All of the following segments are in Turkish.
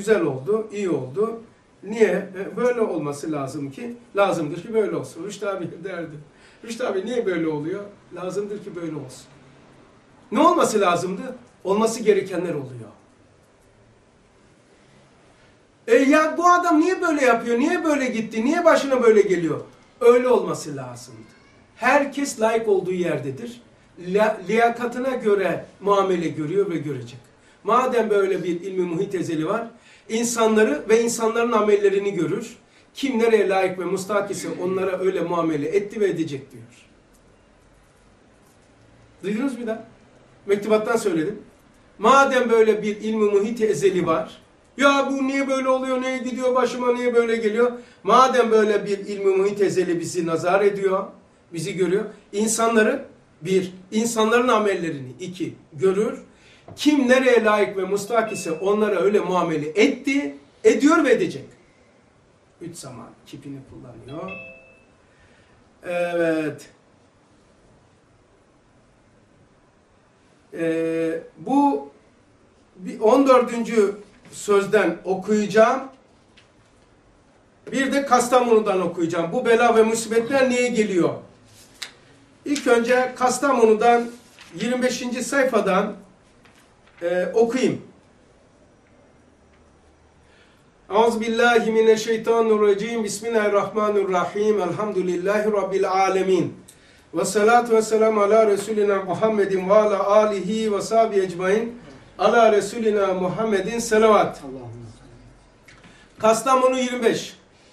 güzel oldu, iyi oldu. Niye? Böyle olması lazım ki, lazımdır ki böyle olsun. Rüştü abi derdi. Rüştü abi niye böyle oluyor? Lazımdır ki böyle olsun. Ne olması lazımdı? Olması gerekenler oluyor. Ya bu adam niye böyle yapıyor? Niye böyle gitti? Niye başına böyle geliyor? Öyle olması lazımdı. Herkes layık olduğu yerdedir. Liyakatına göre muamele görüyor ve görecek. Madem böyle bir ilmi muhit ezeli var, insanları ve insanların amellerini görür. Kim nereye layık ve müstahak ise onlara öyle muamele etti ve edecek diyor. Duydunuz mu da? Mektubattan söyledim. Madem böyle bir ilmi muhit ezeli var, ya bu niye böyle oluyor, niye gidiyor başıma, niye böyle geliyor? Madem böyle bir ilmi muhit ezeli bizi nazar ediyor, bizi görüyor. İnsanları bir, insanların amellerini iki, görür. Kim nereye layık ve müstahak ise onlara öyle muamele etti, ediyor ve edecek. Üç zaman kipini kullanıyor. Evet. Bu 14. sözden okuyacağım. Bir de Kastamonu'dan okuyacağım. Bu bela ve musibetler niye geliyor? İlk önce Kastamonu'dan 25. sayfadan okuyayım. Euzubillahimineşşeytanirracim. Bismillahirrahmanirrahim. Elhamdülillahi Rabbil alemin. Ve salatu ve selamu ala Resulina Muhammedin ve ala alihi ve sahbihi ecmain. Ala Resulina Muhammedin selavat. Kastamonu 25.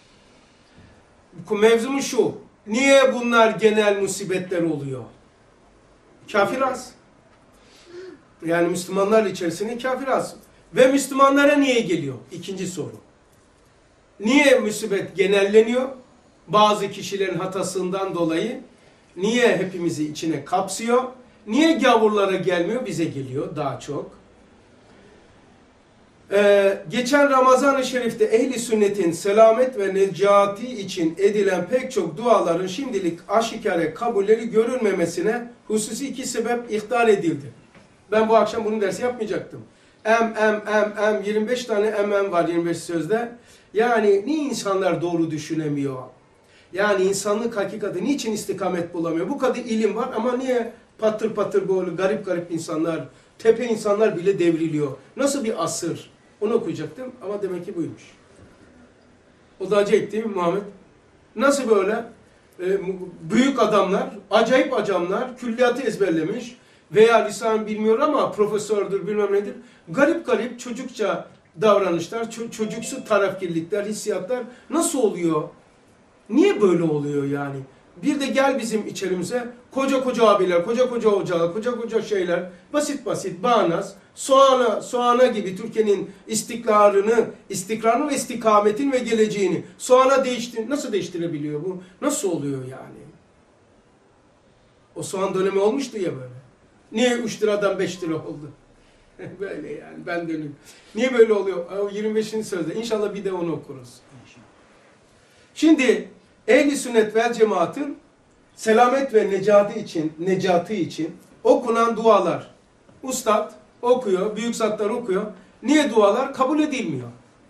Mevzumu şu. Niye bunlar genel musibetler oluyor? Kafir az. Yani Müslümanlar içerisinde kafir az. Ve Müslümanlara niye geliyor? İkinci soru. Niye musibet genelleniyor? Bazı kişilerin hatasından dolayı. Niye hepimizi içine kapsıyor? Niye gavurlara gelmiyor? Bize geliyor daha çok. Geçen Ramazan-ı Şerif'te ehli sünnetin selamet ve necati için edilen pek çok duaların şimdilik aşikare kabulleri görülmemesine hususi iki sebep ihtar edildi. Ben bu akşam bunun dersi yapmayacaktım. 25 tane var 25 sözde. Yani niye insanlar doğru düşünemiyor? Yani insanlık hakikati niçin istikamet bulamıyor? Bu kadar ilim var ama niye patır patır böyle garip garip insanlar, tepe insanlar bile devriliyor? Nasıl bir asır? Onu okuyacaktım ama demek ki buymuş. O da acayip değil mi Muhammed? Nasıl böyle? Büyük adamlar, acayip adamlar, külliyatı ezberlemiş veya lisan bilmiyor ama profesördür bilmem nedir. Garip garip çocukça davranışlar, çocuksu tarafkirlikler, hissiyatlar nasıl oluyor? Niye böyle oluyor yani? Bir de gel bizim içerimize koca koca abiler, koca koca hocalar, koca koca şeyler, basit basit, bağnaz, soğana gibi Türkiye'nin istikrarını ve istikametin ve geleceğini soğana nasıl değiştirebiliyor bu? Nasıl oluyor yani? O soğan dönemi olmuştu ya böyle. Niye 3 liradan 5 lira oldu? Böyle yani ben dönüyorum. Niye böyle oluyor? O 25. sözde. İnşallah bir de onu okuruz. Şimdi ehl-i sünnet vel cemaatın selamet ve necatı için okunan dualar. Ustad okuyor, büyük zatlar okuyor. Niye dualar? Kabul edilmiyor.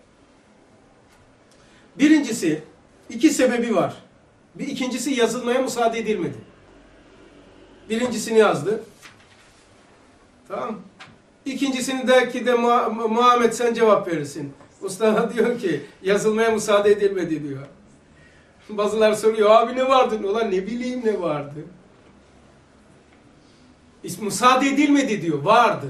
Birincisi, iki sebebi var. İkincisi yazılmaya müsaade edilmedi. Birincisini yazdı. Tamam. İkincisini de Muhammed sen cevap verirsin. Usta diyor ki yazılmaya müsaade edilmedi diyor. Bazılar soruyor abi ne vardı? Ulan ne bileyim ne vardı. Müsaade edilmedi diyor. Vardı.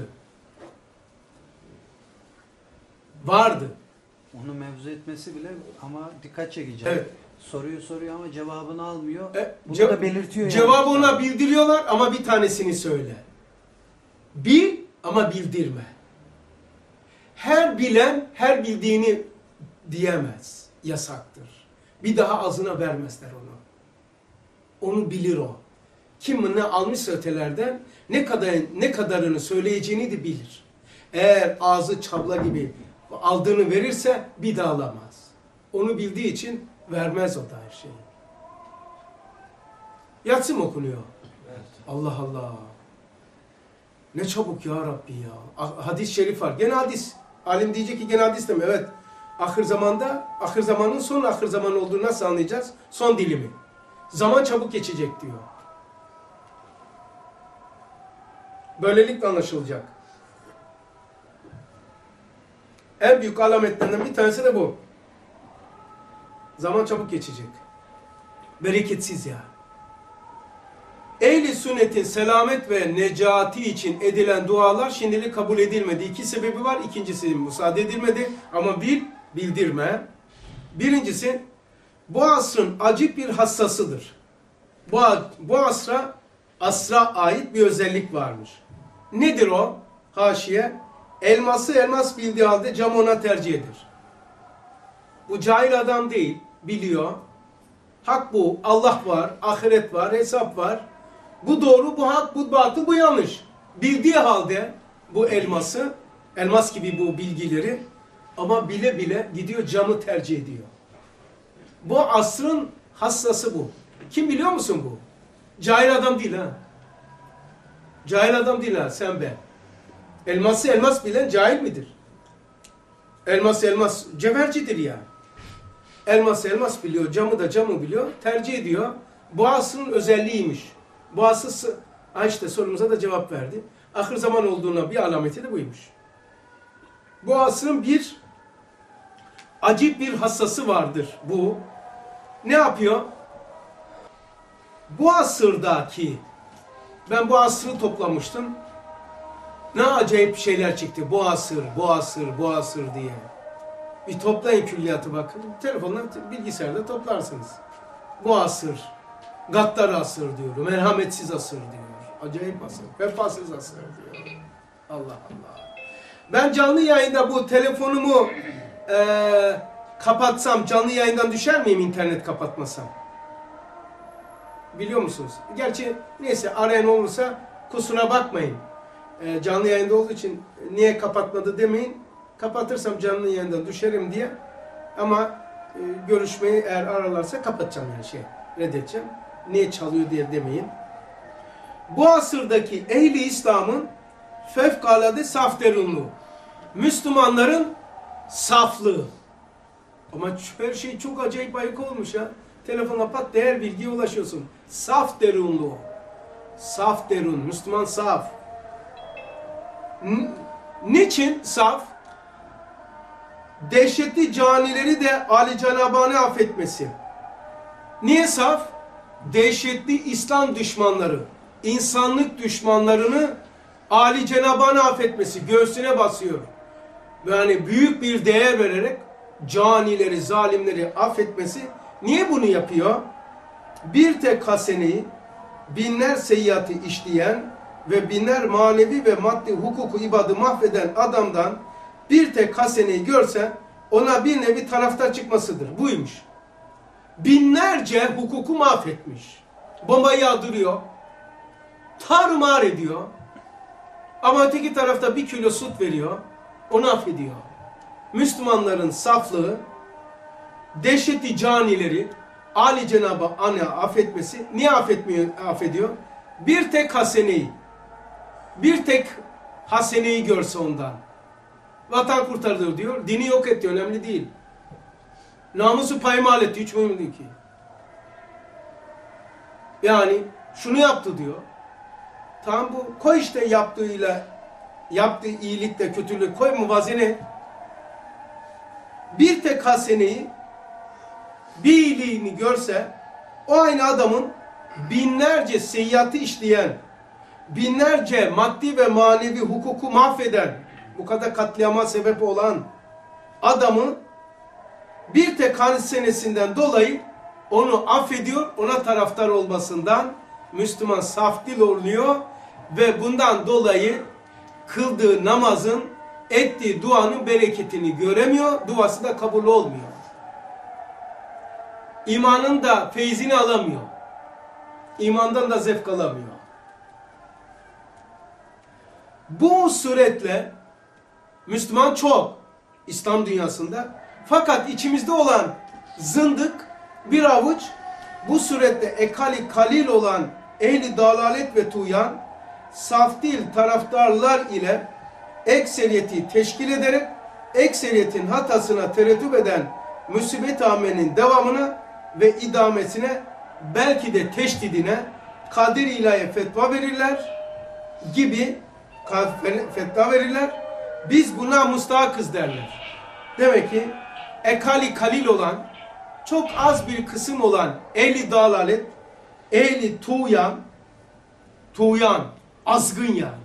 Vardı. Onu mevzu etmesi bile ama dikkat çekici. Evet. Soruyu soruyor ama cevabını almıyor. Bunu da belirtiyor. Cevabı ona bildiriyorlar ama bir tanesini söyle. Bil ama bildirme. Her bilen her bildiğini diyemez. Yasaktır. Bir daha ağzına vermezler onu. Onu bilir o. Kim ne almışsa ötelerden ne kadarını söyleyeceğini de bilir. Eğer ağzı çabla gibi aldığını verirse bir daha alamaz. Onu bildiği için vermez o da her şeyi. Yatsı mı okunuyor? Evet. Allah Allah. Ne çabuk ya Rabbi ya. Hadis-i şerif var. Gene hadis. Alim diyecek ki gene hadis demiyor. Evet. Ahir zamanda, ahir zamanın son ahir zaman olduğunu nasıl anlayacağız? Son dilimi. Zaman çabuk geçecek diyor. Böylelikle anlaşılacak. En büyük alametlerinden bir tanesi de bu. Zaman çabuk geçecek. Bereketsiz ya. Ehl-i sünnetin selamet ve necati için edilen dualar şimdilik kabul edilmedi. İki sebebi var. İkincisi müsaade edilmedi. Ama bildirme. Birincisi, bu asrın acip bir hassasıdır. Bu asra ait bir özellik varmış. Nedir o? Haşiye. Elması elmas bildiği halde cam ona tercih eder. Bu cahil adam değil. Biliyor. Hak bu. Allah var. Ahiret var. Hesap var. Bu doğru, bu hak, bu batıl, bu yanlış. Bildiği halde bu elması, elmas gibi bu bilgileri ama bile bile gidiyor camı tercih ediyor. Bu asrın hassası bu. Kim biliyor musun bu? Cahil adam değil ha. Cahil adam değil ha, sen be. Elması elmas bilen cahil midir? Elmas cevhercidir ya. Elmas biliyor, camı da camı biliyor, tercih ediyor. Bu asrın özelliğiymiş. Bu asıl, işte sorumuza da cevap verdi. Ahir zaman olduğuna bir alameti de buymuş. Bu asrın bir acip bir hassası vardır bu. Ne yapıyor? Bu asırdaki, ben bu asrı toplamıştım. Ne acayip şeyler çıktı. Bu asır diye. Bir toplayın külliyatı bakın. Telefonla, bilgisayarda toplarsınız. Bu asır. Gaddar asır diyor. Merhametsiz asır diyor. Acayip asır. Vefasız asır diyor. Allah Allah. Ben canlı yayında bu telefonumu kapatsam canlı yayından düşer miyim internet kapatmasam? Biliyor musunuz? Gerçi neyse arayan olursa kusura bakmayın. Canlı yayında olduğu için niye kapatmadı demeyin. Kapatırsam canlı yayından düşerim diye. Ama görüşmeyi eğer ararlarsa kapatacağım yani reddedeceğim. Niye çalıyor diye demeyin. Bu asırdaki ehli İslam'ın fevkalade saf derunluğu. Müslümanların saflığı. Ama her şey çok acayip ayık olmuş ya. Telefona pat değer bilgiye ulaşıyorsun. Saf derunluğu. Saf derun. Müslüman saf. Niçin saf? Dehşetli canileri de Ali Cenab-ı affetmesi. Niye saf? Dehşetli İslam düşmanları, insanlık düşmanlarını Ali Cenab-ı affetmesi, göğsüne basıyor. Yani büyük bir değer vererek canileri, zalimleri affetmesi. Niye bunu yapıyor? Bir tek haseneyi, binler seyyiatı işleyen ve binler manevi ve maddi hukuku ibadı mahveden adamdan bir tek haseneyi görse ona bir nevi taraftar çıkmasıdır. Buymuş. Binlerce hukuku mahvetmiş. Bombayı yağdırıyor. Tarumar ediyor. Ama öteki tarafta bir kilo süt veriyor. Onu affediyor. Müslümanların saflığı, dehşetli canileri Ali Cenab-ı affetmesi. Niye affediyor? Bir tek haseneyi görse ondan. Vatan kurtarılır diyor. Dini yok etti. Önemli değil. Namusu paymal etti. Hiç mühim değil ki. Yani şunu yaptı diyor. Tamam bu. Koy işte yaptığı iyilikle kötülük koy muvazene. Bir tek haseneyi bir iyiliğini görse o aynı adamın binlerce seyyiatı işleyen, binlerce maddi ve manevi hukuku mahveden, bu kadar katliama sebep olan adamı bir tek hasenesinden dolayı onu affediyor, ona taraftar olmasından Müslüman saf dil oluyor ve bundan dolayı kıldığı namazın, ettiği duanın bereketini göremiyor, duası da kabul olmuyor. İmanın da feyzini alamıyor. İmandan da zevk alamıyor. Bu suretle Müslüman çok İslam dünyasında. Fakat içimizde olan zındık bir avuç bu surette ekali kalil olan ehli dalalet ve tuğyan saf dil taraftarlar ile ekseriyeti teşkil ederek ekseriyetin hatasına tereddüt eden musibet amenin devamına ve idamesine, belki de teşdidine kader ilahi fetva verirler gibi fetva verirler. Biz buna müstahakız derler. Demek ki ekali kalil olan, çok az bir kısım olan ehli dalalet, ehli tuğyan, azgın yani.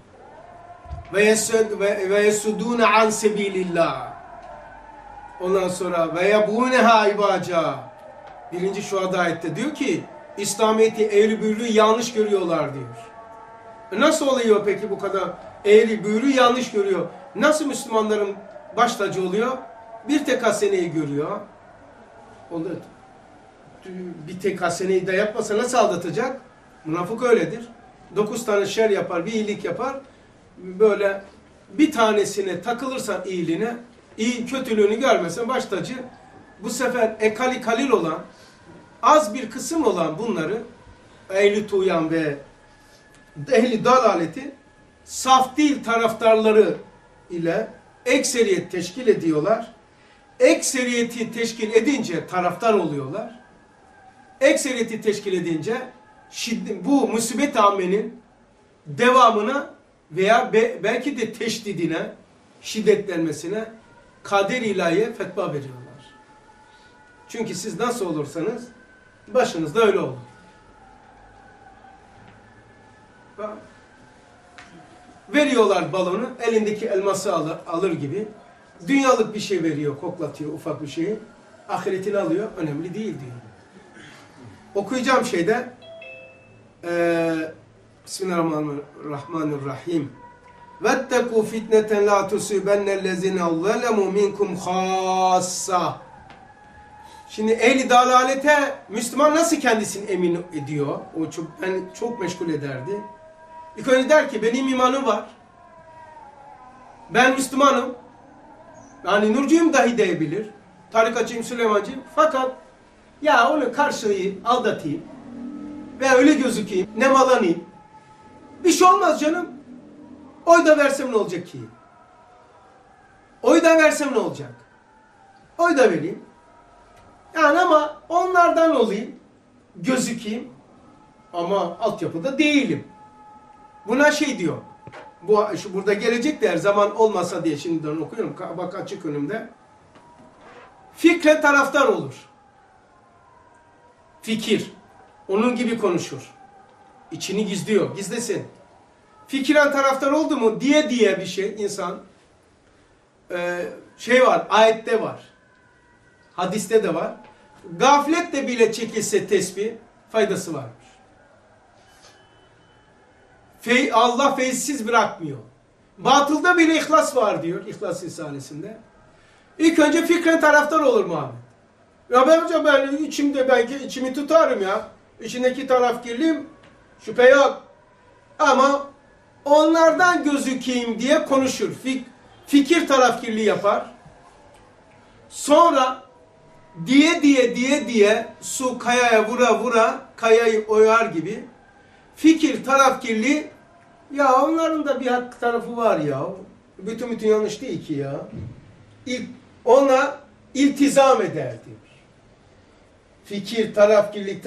Ve yesudûne an sebilillah. Ondan sonra ve yabûneha ibaca. 1. Şuada ayette diyor ki İslamiyet'i eğri büğrü yanlış görüyorlar diyor. Nasıl oluyor peki bu kadar eğri büğrü yanlış görüyor? Nasıl Müslümanların baş tacı oluyor? Bir tek haseneyi görüyor. Onu bir tek haseneyi de yapmasa nasıl aldatacak? Münafık öyledir. 9 tane şer yapar, bir iyilik yapar. Böyle bir tanesine takılırsan iyiliğine, iyi kötülüğünü görmesen baş tacı. Bu sefer ekali kalil olan, az bir kısım olan bunları ehli tuğyan ve ehli dalaleti saf değil taraftarları ile ekseriyet teşkil ediyorlar. Ekseriyeti teşkil edince taraftar oluyorlar. Ekseriyeti teşkil edince bu musibet amenin devamına veya belki de teşdidine, şiddetlenmesine kader ilahiye fetva veriyorlar. Çünkü siz nasıl olursanız başınızda öyle olur. Veriyorlar balonu, elindeki elması alır gibi. Dünyalık bir şey veriyor, koklatıyor ufak bir şeyi. Ahiretini alıyor, önemli değil diyor. Okuyacağım şeyde Bismillahirrahmanirrahim. Vettekû fitneten la tusibennellezine zalemu minkum khassa. Şimdi ehli dalalete Müslüman nasıl kendisini emin ediyor? O çok meşgul ederdi. İlk önce der ki benim imanım var. Ben Müslümanım. Yani nurcuyum dahi diyebilir. Tarikatçıyım, Süleymancıyım. Fakat ya onu karşılayayım, aldatayım. Ve öyle gözükeyim, nemalanayım. Bir şey olmaz canım. Oy da versem ne olacak ki? Oy da versem ne olacak? Oy da vereyim. Yani ama onlardan olayım, gözükeyim. Ama altyapıda değilim. Buna şey diyor. Burada gelecek de her zaman olmasa diye şimdiden okuyorum. Bak açık önümde. Fikre taraftar olur. Fikir. Onun gibi konuşur. İçini gizliyor. Gizlesin. Fikren taraftar oldu mu diye bir şey insan şey var. Ayette var. Hadiste de var. Gafletle bile çekilse tesbih faydası varmış. Allah feyizsiz bırakmıyor. Batılda bile ihlas var diyor. İhlas Risalesi'nde. İlk önce fikren taraftar olur Muhammed. Ya ben içimde belki içimi tutarım ya. İçindeki tarafkirliğim şüphe yok. Ama onlardan gözükeyim diye konuşur. Fikir tarafkirliği yapar. Sonra diye su kayaya vura kayayı oyar gibi fikir tarafkirliği ya onların da bir hak tarafı var ya. Bütün yanlış değil ki ya. Ona iltizam eder diyor. Fikir, tarafkirlik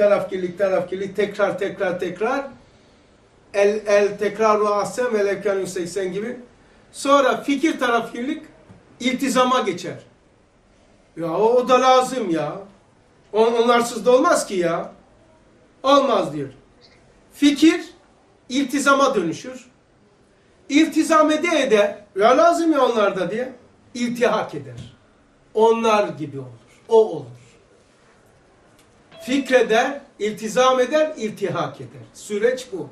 tekrar el tekraru ahsen ve levken 180 gibi. Sonra fikir tarafkirlik iltizama geçer. Ya o da lazım ya. Onlarsız da olmaz ki ya. Olmaz diyor. Fikir iltizama dönüşür. İltizam ede ya lazım ya onlarda diye iltihak eder. Onlar gibi olur. O olur. Fikreder, iltizam eder, iltihak eder. Süreç bu.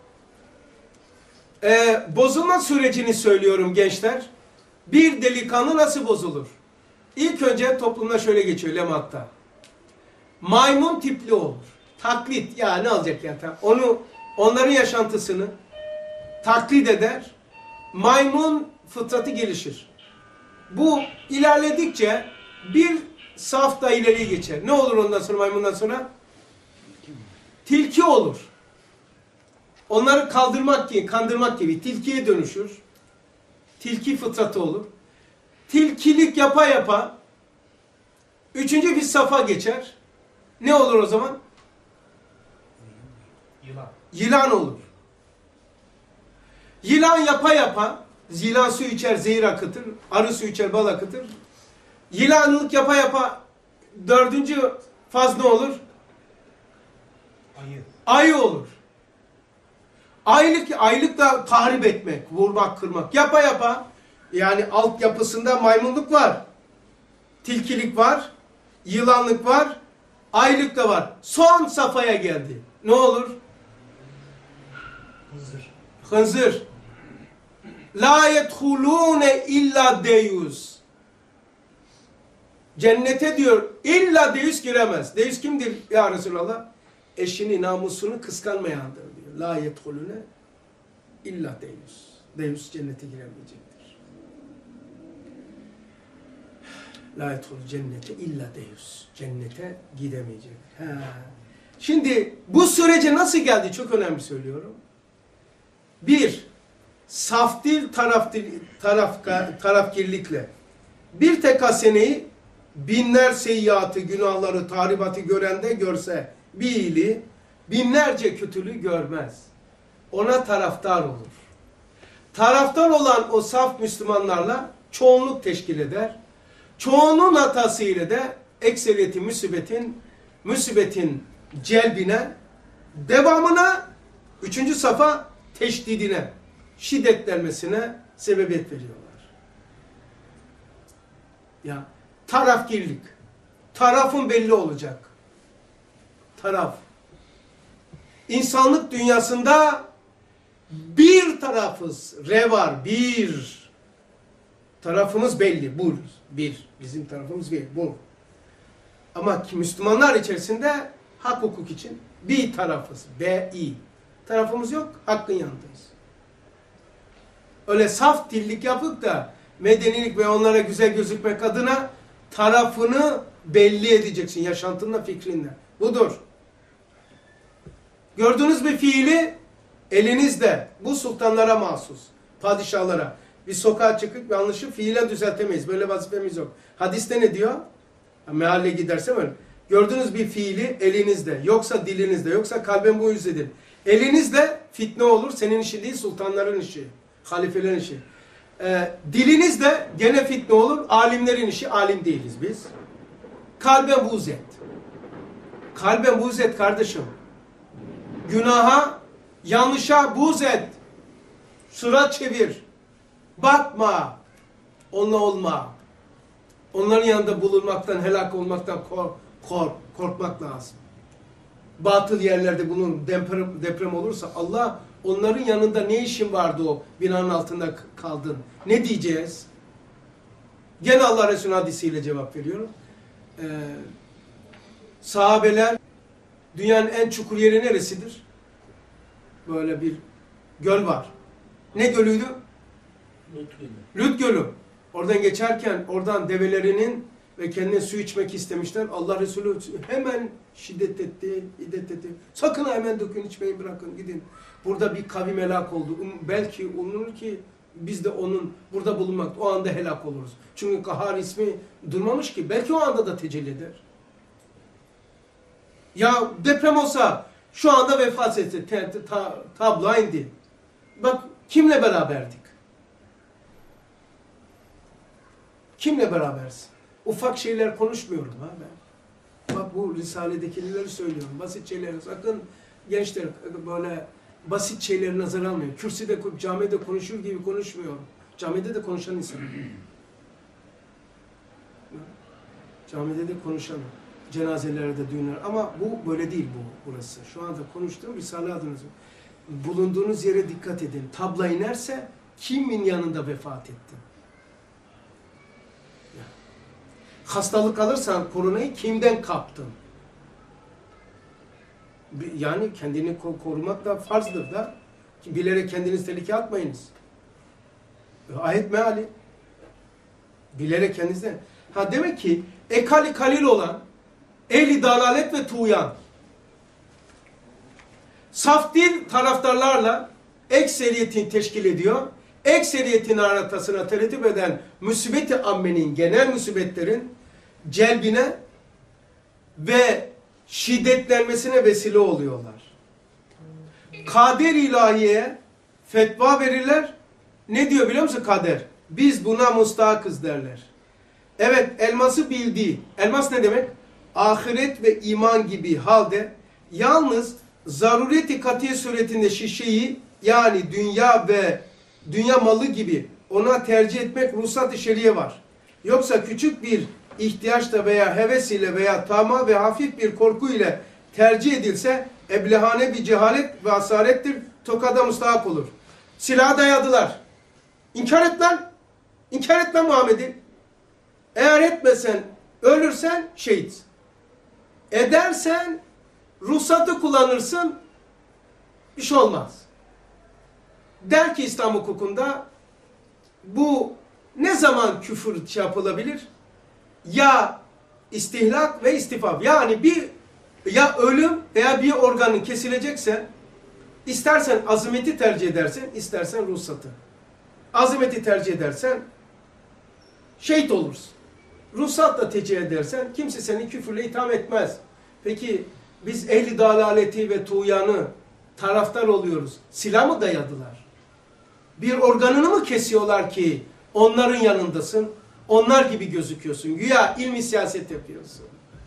Bozulma sürecini söylüyorum gençler. Bir delikanlı nasıl bozulur? İlk önce toplumda şöyle geçiyor lematta. Maymun tipli olur. Taklit. Ya ne olacak ya? Onların yaşantısını taklit eder. Maymun fıtratı gelişir. Bu ilerledikçe bir saf da ileriye geçer. Ne olur ondan sonra maymundan sonra? Tilki olur. Onları kandırmak gibi tilkiye dönüşür. Tilki fıtratı olur. tilkilik yapa yapa üçüncü bir safa geçer. Ne olur o zaman? Yılan. Yılan olur. Yılan yapa yapa, yılan su içer, zehir akıtır, arı su içer, bal akıtır. Yılanlık yapa yapa dördüncü faz ne olur? Ayı. Ayı olur. Aylık da tahrip etmek, vurmak, kırmak. Yapa yapa, yani altyapısında maymunluk var, tilkilik var, yılanlık var, aylık da var. Son safhaya geldi. Ne olur? Hızır. Hınzır. La yedhulûne illa deyus. Cennete diyor illa deyus giremez. Deyus kimdir ya Resulallah? Eşini, namusunu kıskanmayandır diyor. La yedhulûne illa deyus. Deyus cennete giremeyecektir. La yedhulû cennete illa deyus. Cennete gidemeyecek. Şimdi bu sürece nasıl geldi? Çok önemli söylüyorum. Bir, saf dil, tarafkirlikle. Bir tek haseneyi binler seyyiatı, günahları, tahribatı görende görse bir iyiliği, binlerce kötülüğü görmez. Ona taraftar olur. Taraftar olan o saf Müslümanlarla çoğunluk teşkil eder. Çoğunun hatasıyla da ekseriyeti musibetin celbine, devamına, üçüncü safa teşdidine, şiddetlenmesine sebebiyet veriyorlar. Ya tarafgirlik. Tarafın belli olacak. Taraf. İnsanlık dünyasında bir tarafız. Var. Bir. Tarafımız belli. Bu. Bir. Bizim tarafımız bir. Bu. Ama ki Müslümanlar içerisinde hak hukuk için bir tarafız. B-İ. Tarafımız yok. Hakkın yanındayız. Öyle saf dillik yapıp da medenilik ve onlara güzel gözükmek adına tarafını belli edeceksin. Yaşantınla, fikrinle. Budur. Gördüğünüz bir fiili elinizde. Bu sultanlara mahsus. Padişahlara. Bir sokağa çıkıp yanlışı fiilen düzeltemeyiz. Böyle vazifemiz yok. Hadiste ne diyor? Mehalle gidersem öyle. Gördüğünüz bir fiili elinizde. Yoksa dilinizde. Yoksa kalben bu yüzdedir. Elinizde fitne olur. Senin işi değil, sultanların işi. Halifelerin işi. Dilinizde gene fitne olur. Alimlerin işi. Alim değiliz biz. Kalben buğz et. Kalben buğz et kardeşim. Günaha, yanlışa buğz et. Surat çevir. Bakma. Onunla olma. Onların yanında bulunmaktan, helak olmaktan korkmak lazım. Batıl yerlerde bunun deprem olursa Allah onların yanında ne işin vardı o binanın altında kaldın? Ne diyeceğiz? Gene Allah Resulü hadisiyle cevap veriyorum. Sahabeler dünyanın en çukur yeri neresidir? Böyle bir göl var. Ne gölüydü? Lut Gölü. Oradan geçerken oradan develerinin ve kendine su içmek istemişler. Allah Resulü hemen şiddet etti. Sakın hemen dökün, içmeyi bırakın, gidin. Burada bir kavim helak oldu. Belki umulur ki biz de onun burada bulunmak, o anda helak oluruz. Çünkü Kahhar ismi durmamış ki. Belki o anda da tecelli eder. Ya deprem olsa şu anda vefat etti. Tabloğa indi. Bak kimle beraberdik? Kimle berabersin? Ufak şeyler konuşmuyorum ha ben. Bak bu Risale'dekileri söylüyorum. Basit şeyleri sakın gençler böyle basit şeyleri nazara almıyor. Kürsüde, camide konuşur gibi konuşmuyorum. Camide de konuşan insan. Camide de konuşan. Cenazelerde, düğünler. Ama bu böyle değil burası. Şu anda konuştuğum Risale adınız. Bulunduğunuz yere dikkat edin. Tabla inerse kimin yanında vefat ettin? Hastalık alırsan koronayı kimden kaptın? Yani kendini korumak da farzdır da. Bilerek kendinizi tehlikeye atmayınız. Ayet meali. Bilerek kendinizden. Demek ki ekali kalil olan ehli dalalet ve tuğyan saf dil taraftarlarla ekseriyetin teşkil ediyor. ekseriyetin haratasına tertip eden musibet-i ammenin, genel musibetlerin celbine ve şiddetlenmesine vesile oluyorlar. Kader ilahiye fetva verirler. Ne diyor biliyor musun kader? Biz buna mustakız derler. Evet, elması bildiği. Elmas ne demek? Ahiret ve iman gibi halde yalnız zarureti katiye suretinde şişeyi, yani dünya ve dünya malı gibi ona tercih etmek ruhsat-ı şeriye var. Yoksa küçük bir ihtiyaçla veya heves ile veya tama ve hafif bir korku ile tercih edilse eblehane bir cehalet ve asarettir. Tokada müstahak olur. Silah dayadılar. İnkar et lan. İnkar et lan Muhammed'i. Eğer etmesen, ölürsen şehit. Edersen ruhsatı kullanırsın, bir şey olmaz. Der ki İslam hukukunda bu ne zaman küfür yapılabilir? Ya istihlak ve istifaf. Yani ya ölüm veya bir organın kesilecekse istersen azameti tercih edersen, istersen ruhsatı. Azameti tercih edersen şehit olursun. Ruhsatla tercih edersen kimse seni küfürle itham etmez. Peki biz ehli dalaleti ve tuğyanı taraftar oluyoruz. Silah mı dayadılar? Bir organını mı kesiyorlar ki onların yanındasın? Onlar gibi gözüküyorsun. Güya ilmi siyaset yapıyorsun.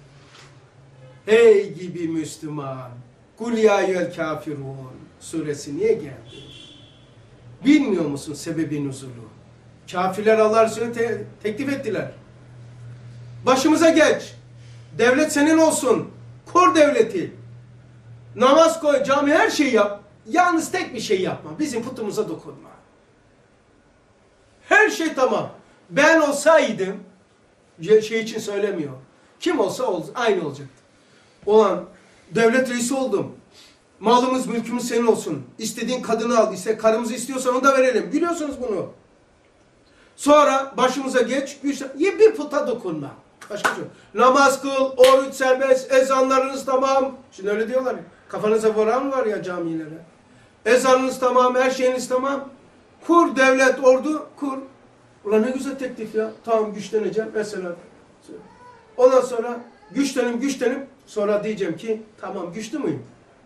Hey gibi Müslüman. Kul ya eyyuhel kafirun suresi niye geldi? Bilmiyor musun sebebi nuzulu? Kafirler Allah Resulü'ne teklif ettiler. Başımıza geç. Devlet senin olsun. Kur devleti. Namaz koy, cami, her şeyi yap. Yalnız tek bir şey yapma. Bizim putumuza dokunma. Her şey tamam. Ben olsaydım, şey için söylemiyor. Kim olsa aynı olacaktı. Olan devlet reisi oldum. Malımız, mülkümüz senin olsun. İstediğin kadını al. İşte karımızı istiyorsan onu da verelim. Biliyorsunuz bunu. Sonra başımıza geç, bir puta dokunma. Başka şey yok. Namaz kıl, oruç serbest, ezanlarınız tamam. Şimdi öyle diyorlar ya. Kafanıza vuran var ya camilere. Ezanınız tamam, her şeyiniz tamam. Kur devlet, ordu, kur. Ulan ne güzel teklif ya. Tamam güçleneceğim mesela. Ondan sonra güçlenip sonra diyeceğim ki tamam güçlü müyüm?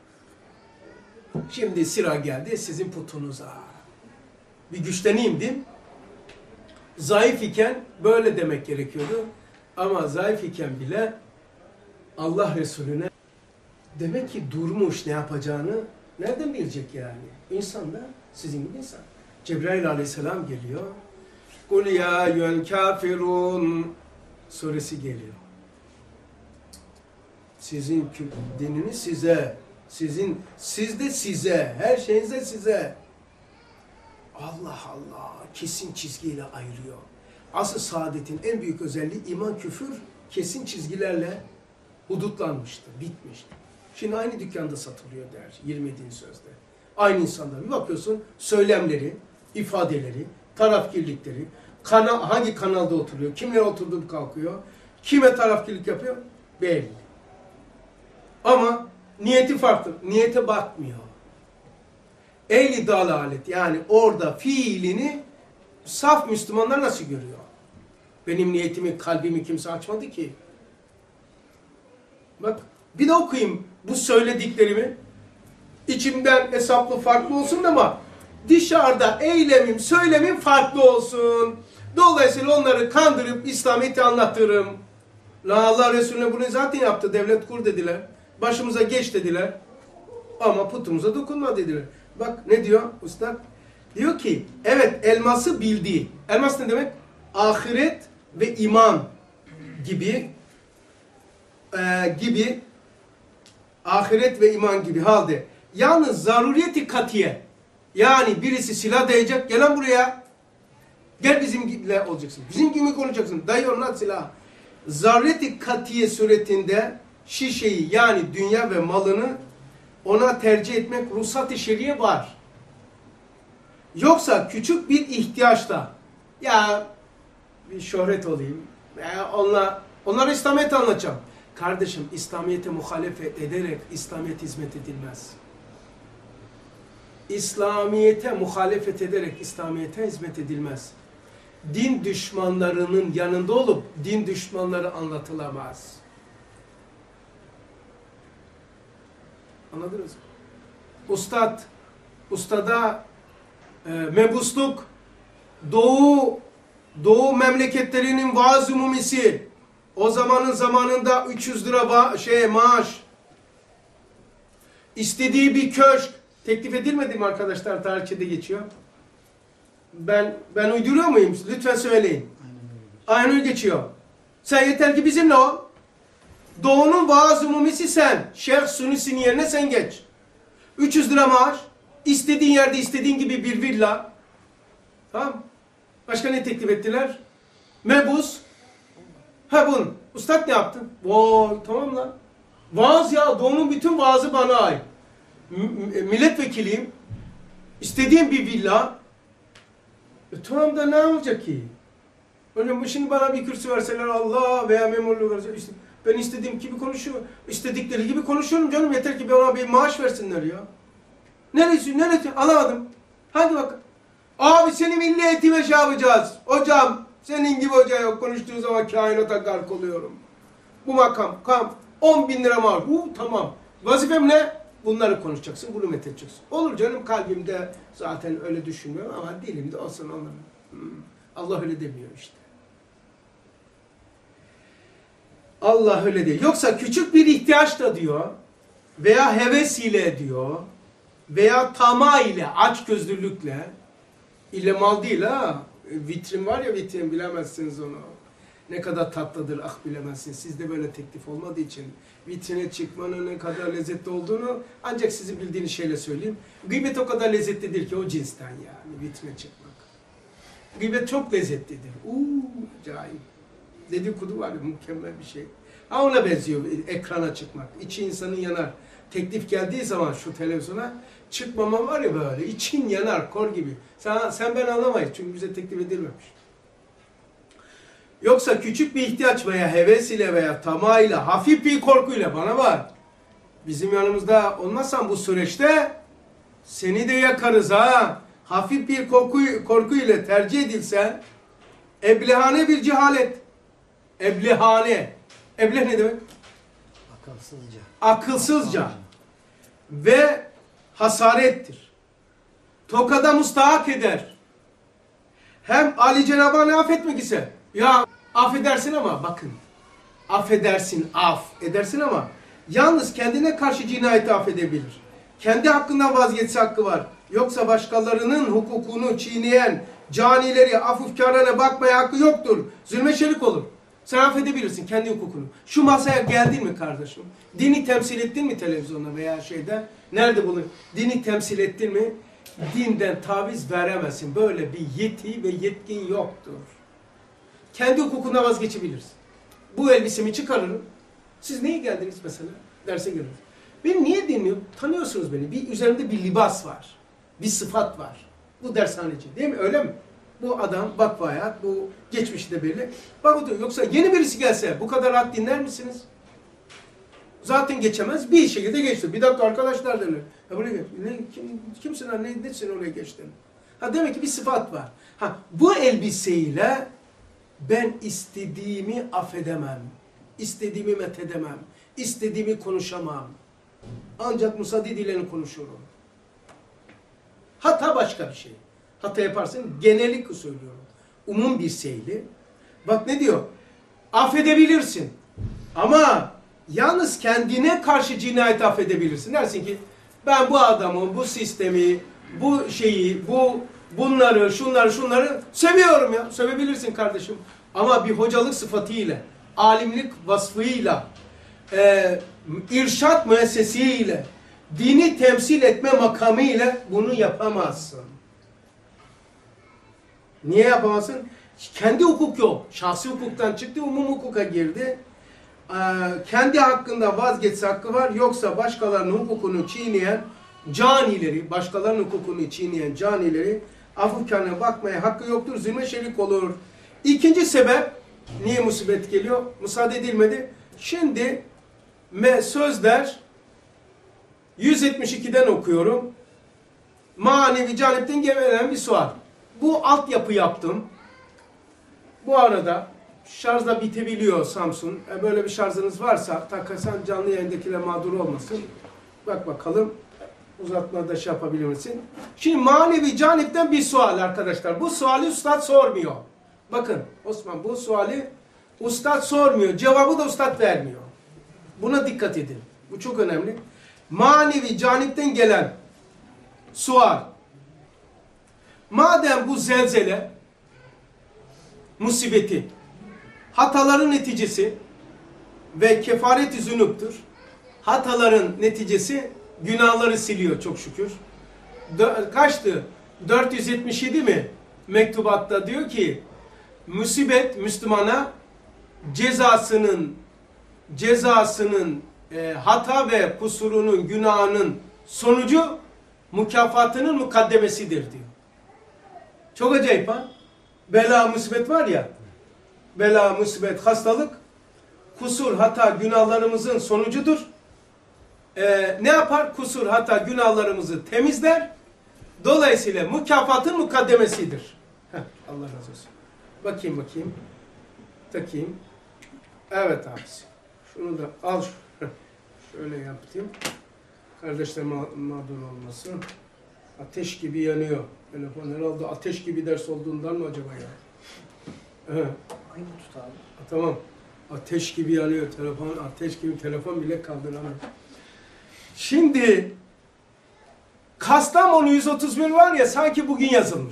Şimdi sıra geldi sizin putunuza. Bir güçleneyim diyeyim. Zayıf iken böyle demek gerekiyordu. Ama zayıf iken bile Allah Resulüne demek ki durmuş ne yapacağını nereden bilecek yani? İnsan da sizin gibi insan. Cebrail aleyhisselam geliyor. Kul ya eyyuhel kafirun suresi geliyor. Sizin dininiz size, sizde size, her şeyinizde size. Allah Allah kesin çizgiyle ayırıyor. Asıl saadetin en büyük özelliği iman küfür kesin çizgilerle hudutlanmıştı, bitmişti. Şimdi aynı dükkanda satılıyor der 27. sözde. Aynı insanlar. Bir bakıyorsun söylemleri, ifadeleri, tarafkirlikleri, hangi kanalda oturuyor, kimle oturduğu kalkıyor, kime tarafkirlik yapıyor belli. Ama niyeti farklı, niyete bakmıyor. Ehli dalalet yani orada fiilini saf Müslümanlar nasıl görüyor? Benim niyetimi, kalbimi kimse açmadı ki. Bak bir de okuyayım bu söylediklerimi. İçimden hesaplı farklı olsun ama dışarıda eylemim, söylemim farklı olsun. Dolayısıyla onları kandırıp İslamiyet'i anlatırım. Allah Resulüne bunu zaten yaptı. Devlet kur dediler. Başımıza geç dediler. Ama putumuza dokunma dediler. Bak ne diyor Üstad? Diyor ki evet elması bildiği. Elmas ne demek? Ahiret ve iman gibi ahiret ve iman gibi halde. Yalnız zaruriyeti katiye. Yani birisi silah dayayacak. Gel lan buraya. Gel bizimle olacaksın. Bizim gibi konuşacaksın. Dayı onunla silah. Zaruriyeti katiye suretinde şişeyi yani dünya ve malını ona tercih etmek ruhsat-ı şeriye var. Yoksa küçük bir ihtiyaçla ya bir şöhret olayım. Onlara İslamiyet'i anlatacağım. Kardeşim İslamiyet'e muhalefet ederek İslamiyet hizmet edilmez. İslamiyet'e muhalefet ederek İslamiyet'e hizmet edilmez. Din düşmanlarının yanında olup din düşmanları anlatılamaz. Anladınız mı? Ustada mebusluk, Doğu memleketlerinin vaaz umumisi, o zamanında 300 lira maaş, istediği bir köşk teklif edilmedi mi arkadaşlar? Tarihçede geçiyor. Ben uyduruyor muyum? Lütfen söyleyin. Aynen öyle geçiyor. Sen yeter ki bizimle ol. Doğu'nun vaaz umumisi sen. Şeyh Sunisi'nin yerine sen geç. 300 lira maaş. İstediğin yerde istediğin gibi bir villa. Tamam. Başka ne teklif ettiler? Mebus. Bun. Ustad ne yaptı? Vay tamam lan. Vaaz ya. Doğu'nun bütün vaazı bana ait. Milletvekiliyim. İstediğim bir villa. Tamam da ne olacak ki? Hocam şimdi bana bir kürsü verseler Allah veya memurluğu verseler işte ben istediğim gibi konuşuyorum. İstedikleri gibi konuşuyorum canım. Yeter ki bana bir maaş versinler ya. Neresi? Alamadım. Hadi bak. Abi seni milli eğitime şey yapacağız. Hocam senin gibi hoca yok. Konuştuğun zaman kainata gark oluyorum. Bu makam 10.000 lira maaş. Tamam. Vazifem ne? Bunları konuşacaksın, bunu methedeceksin. Olur canım kalbimde zaten öyle düşünmüyorum ama dilimde olsun onların. Allah öyle demiyor işte. Allah öyle değil. Yoksa küçük bir ihtiyaç da diyor veya heves ile diyor veya tamah ile, açgözlülükle ile mal değil ha. Vitrin var ya vitrin bilemezsiniz onu. Ne kadar tatlıdır ah bilemezsiniz. Sizde böyle teklif olmadığı için vitrine çıkmanın ne kadar lezzetli olduğunu ancak sizin bildiğiniz şeyle söyleyeyim. Gıybet o kadar lezzetlidir ki o cinsten yani vitrine çıkmak. Gıybet çok lezzetlidir. Acayip. Dedikodu var ya mükemmel bir şey. Ona benziyor ekrana çıkmak. İçi insanın yanar. Teklif geldiği zaman şu televizyona çıkmama var ya böyle için yanar kor gibi. Sen ben anlamayız çünkü bize teklif edilmemiş. Yoksa küçük bir ihtiyaç veya heves ile veya tamah ile hafif bir korkuyla bana var. Bizim yanımızda olmazsan bu süreçte seni de yakarız ha. Hafif bir korku ile tercih edilse eblehane bir cehalet. Eblehane. Ebleh ne demek? Akılsızca. Akılsızca. Ve hasarettir. Tokada mustahak eder. Hem Ali Cenab-ı Hak affetmek ise ya affedersin ama bakın affedersin edersin ama yalnız kendine karşı cinayeti affedebilir. Kendi hakkından vazgeçse hakkı var. Yoksa başkalarının hukukunu çiğneyen canileri afufkarına bakmaya hakkı yoktur. Zulme şerik olur. Sen affedebilirsin kendi hukukunu. Şu masaya geldin mi kardeşim? Dini temsil ettin mi televizyonda veya şeyde? Nerede bunu? Dini temsil ettin mi? Dinden taviz veremezsin. Böyle bir yeti ve yetkin yoktur. Kendi hukukuna vazgeçebilirsin. Bu elbisemi çıkarırım. Siz niye geldiniz mesela? Derse girdiniz. Beni niye dinliyor? Tanıyorsunuz beni. Üzerimde bir libas var. Bir sıfat var. Bu dershaneci. Değil mi? Öyle mi? Bu adam bakvaya, bu geçmişi de belli. Bak yoksa yeni birisi gelse bu kadar rahat dinler misiniz? Zaten geçemez. Bir şekilde geçti. Bir dakika arkadaşlar derler. Buraya geç. Kimsin ha? Nesin oraya geçtin? Demek ki bir sıfat var. Bu elbiseyle ben istediğimi affedemem. İstediğimi methedemem. İstediğimi konuşamam. Ancak müsaade dillerini konuşurum. Hata başka bir şey. Hata yaparsın. Genellikle söylüyorum. Umum bir şeyli. Bak ne diyor? Affedebilirsin. Ama yalnız kendine karşı cinayet affedebilirsin. Dersin ki ben bu adamı, bu sistemi, bu şeyi, bunları, şunları seviyorum ya. Sevebilirsin kardeşim. Ama bir hocalık sıfatıyla, alimlik vasfıyla, irşat müessesiyle, dini temsil etme makamıyla bunu yapamazsın. Niye yapamazsın? Kendi hukuk yok. Şahsi hukuktan çıktı, umum hukuka girdi. Kendi hakkında vazgeçse hakkı var. Yoksa başkalarının hukukunu çiğneyen canileri, başkalarının hukukunu çiğneyen canileri afufkarına bakmaya hakkı yoktur. Zulme şerik olur. İkinci sebep, niye musibet geliyor? Müsaade edilmedi. Şimdi Sözler 172'den okuyorum. Manevi canipten gelen bir sual. Bu altyapı yaptım. Bu arada şarj da bitebiliyor Samsung. Böyle bir şarjınız varsa takarsan canlı yayındakiler mağdur olmasın. Bak bakalım uzatmada şey yapabilir misin? Şimdi manevi canipten bir sual arkadaşlar. Bu suali ustad sormuyor. Bakın Osman, bu suali ustad sormuyor. Cevabı da ustad vermiyor. Buna dikkat edin. Bu çok önemli. Manevi canipten gelen sual. Madem bu zelzele musibeti hataların neticesi ve kefaret-i zünuptur. Hataların neticesi günahları siliyor çok şükür. Kaçtı? 477 mi? Mektubatta diyor ki musibet Müslümana cezasının hata ve kusurunun, günahının sonucu mükafatının mukaddemesidir diyor. Çok acayip ha? Bela, musibet var ya, bela, musibet, hastalık, kusur, hata, günahlarımızın sonucudur. Ne yapar? Kusur, hata, günahlarımızı temizler. Dolayısıyla mükafatın mukaddemesidir. Heh, Allah razı olsun. Bakayım. Takayım. Evet abisi. Şunu da al. Şöyle yapayım. Kardeşler mağdur olmasın. Ateş gibi yanıyor. Telefon herhalde ateş gibi ders olduğundan mı acaba ya? Aynı tut abi. Tamam. Ateş gibi yanıyor telefon. Ateş gibi telefon bile kaldıramıyor. Şimdi Kastamonu 131 var ya, sanki bugün yazılmış.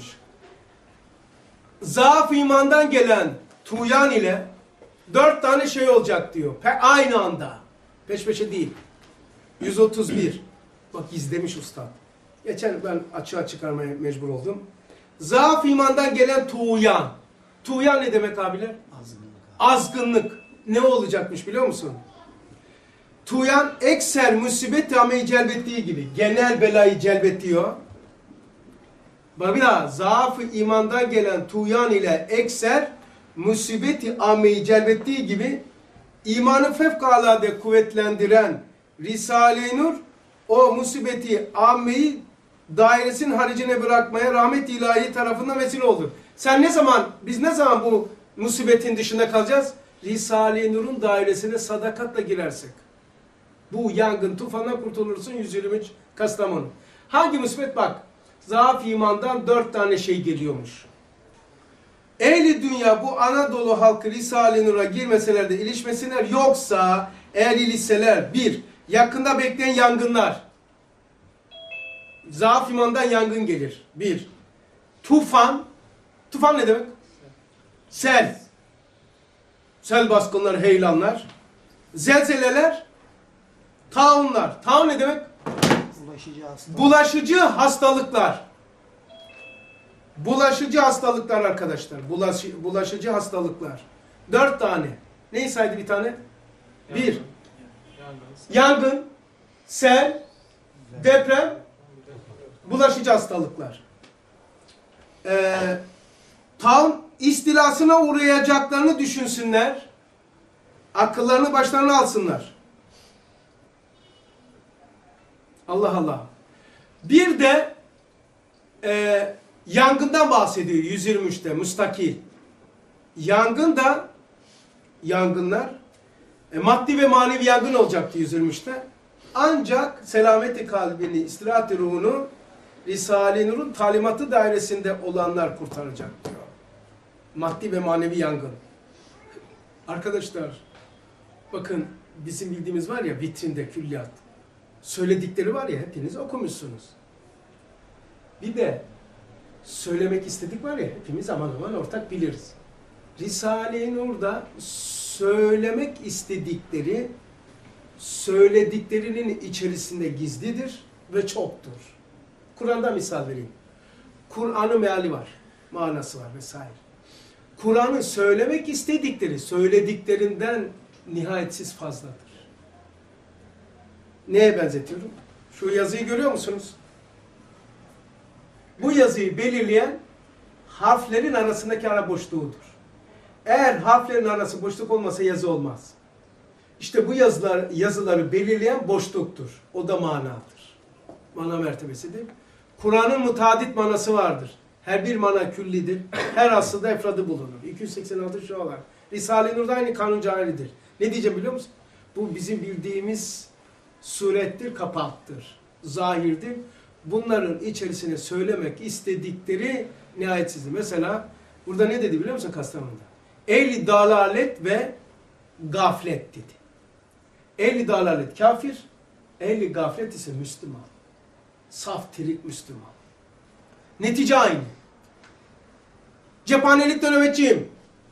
Zaaf imandan gelen tuğyan ile 4 tane şey olacak diyor. Aynı anda. Peş peşe değil. 131. Bak gizlemiş usta. Geçen ben açığa çıkarmaya mecbur oldum. Zaaf imandan gelen tuğyan. Tuğyan ne demek abiler? Azgınlık. Azgınlık. Ne olacakmış biliyor musun? Tuğyan ekser musibet ameyi celbettiği gibi. Genel belayı celbetiyor. Bak bir daha. Zaaf-ı imandan gelen tuğyan ile ekser musibeti ameyi celbettiği gibi imanı fevkalade kuvvetlendiren Risale-i Nur o musibeti ameyi dairesinin haricine bırakmaya rahmet ilahi tarafından vesile olur. Biz ne zaman bu musibetin dışında kalacağız? Risale-i Nur'un dairesine sadakatla girersek. Bu yangın, tufandan kurtulursun. 123 Kastamonu. Hangi musibet? Bak. Zaaf imandan 4 tane şey geliyormuş. Ehli dünya bu Anadolu halkı Risale-i Nur'a girmeseler de ilişmesinler. Yoksa eğer ilişseler, 1. Yakında bekleyen yangınlar. Zaaf imandan yangın gelir. 1. Tufan. Tufan ne demek? Sel. Sel baskınları, heyelanlar. Zelzeleler. Taunlar. Taun ne demek? Bulaşıcı hastalıklar. Bulaşıcı hastalıklar arkadaşlar. Bulaşıcı hastalıklar. 4 tane. Neyi saydı bir tane? 1. Yangın, sel, deprem, bulaşıcı hastalıklar. Taun istilasına uğrayacaklarını düşünsünler. Akıllarını başlarına alsınlar. Allah Allah. Bir de yangından bahsediyor 123'te müstakil. Yangınlar maddi ve manevi yangın olacaktı 123'te. Ancak selameti kalbini, istirahat-i ruhunu Risale-i Nur'un talimatı dairesinde olanlar kurtaracak diyor. Maddi ve manevi yangın. Arkadaşlar bakın bizim bildiğimiz var ya vitrinde külliyat. Söyledikleri var ya hepiniz okumuşsunuz. Bir de söylemek istedik var ya hepimiz aman aman ortak biliriz. Risale-i Nur'da söylemek istedikleri söylediklerinin içerisinde gizlidir ve çoktur. Kur'an'da misal vereyim. Kur'an'ın meali var, manası var vesaire. Kur'an'ın söylemek istedikleri söylediklerinden nihayetsiz fazladır. Neye benzetiyorum? Şu yazıyı görüyor musunuz? Bu yazıyı belirleyen harflerin arasındaki ara boşluğudur. Eğer harflerin arası boşluk olmasa yazı olmaz. İşte bu yazıları belirleyen boşluktur. O da manadır. Mana mertebesidir. Kur'an'ın mutadit manası vardır. Her bir mana küllidir. Her asılda efradı bulunur. 286 şu olarak. Risale-i Nur'da aynı kanun caridir. Ne diyeceğim biliyor musun? Bu bizim bildiğimiz surettir, kapaktır. Zahirdir. Bunların içerisine söylemek istedikleri nihayetsizdir. Mesela burada ne dedi biliyor musun Kastamonu'da? Ehli dalalet ve gaflet dedi. Ehli dalalet kafir, ehli gaflet ise Müslüman. Saf, tirik Müslüman. Netice aynı. Cephanelikte nöbetçiyim.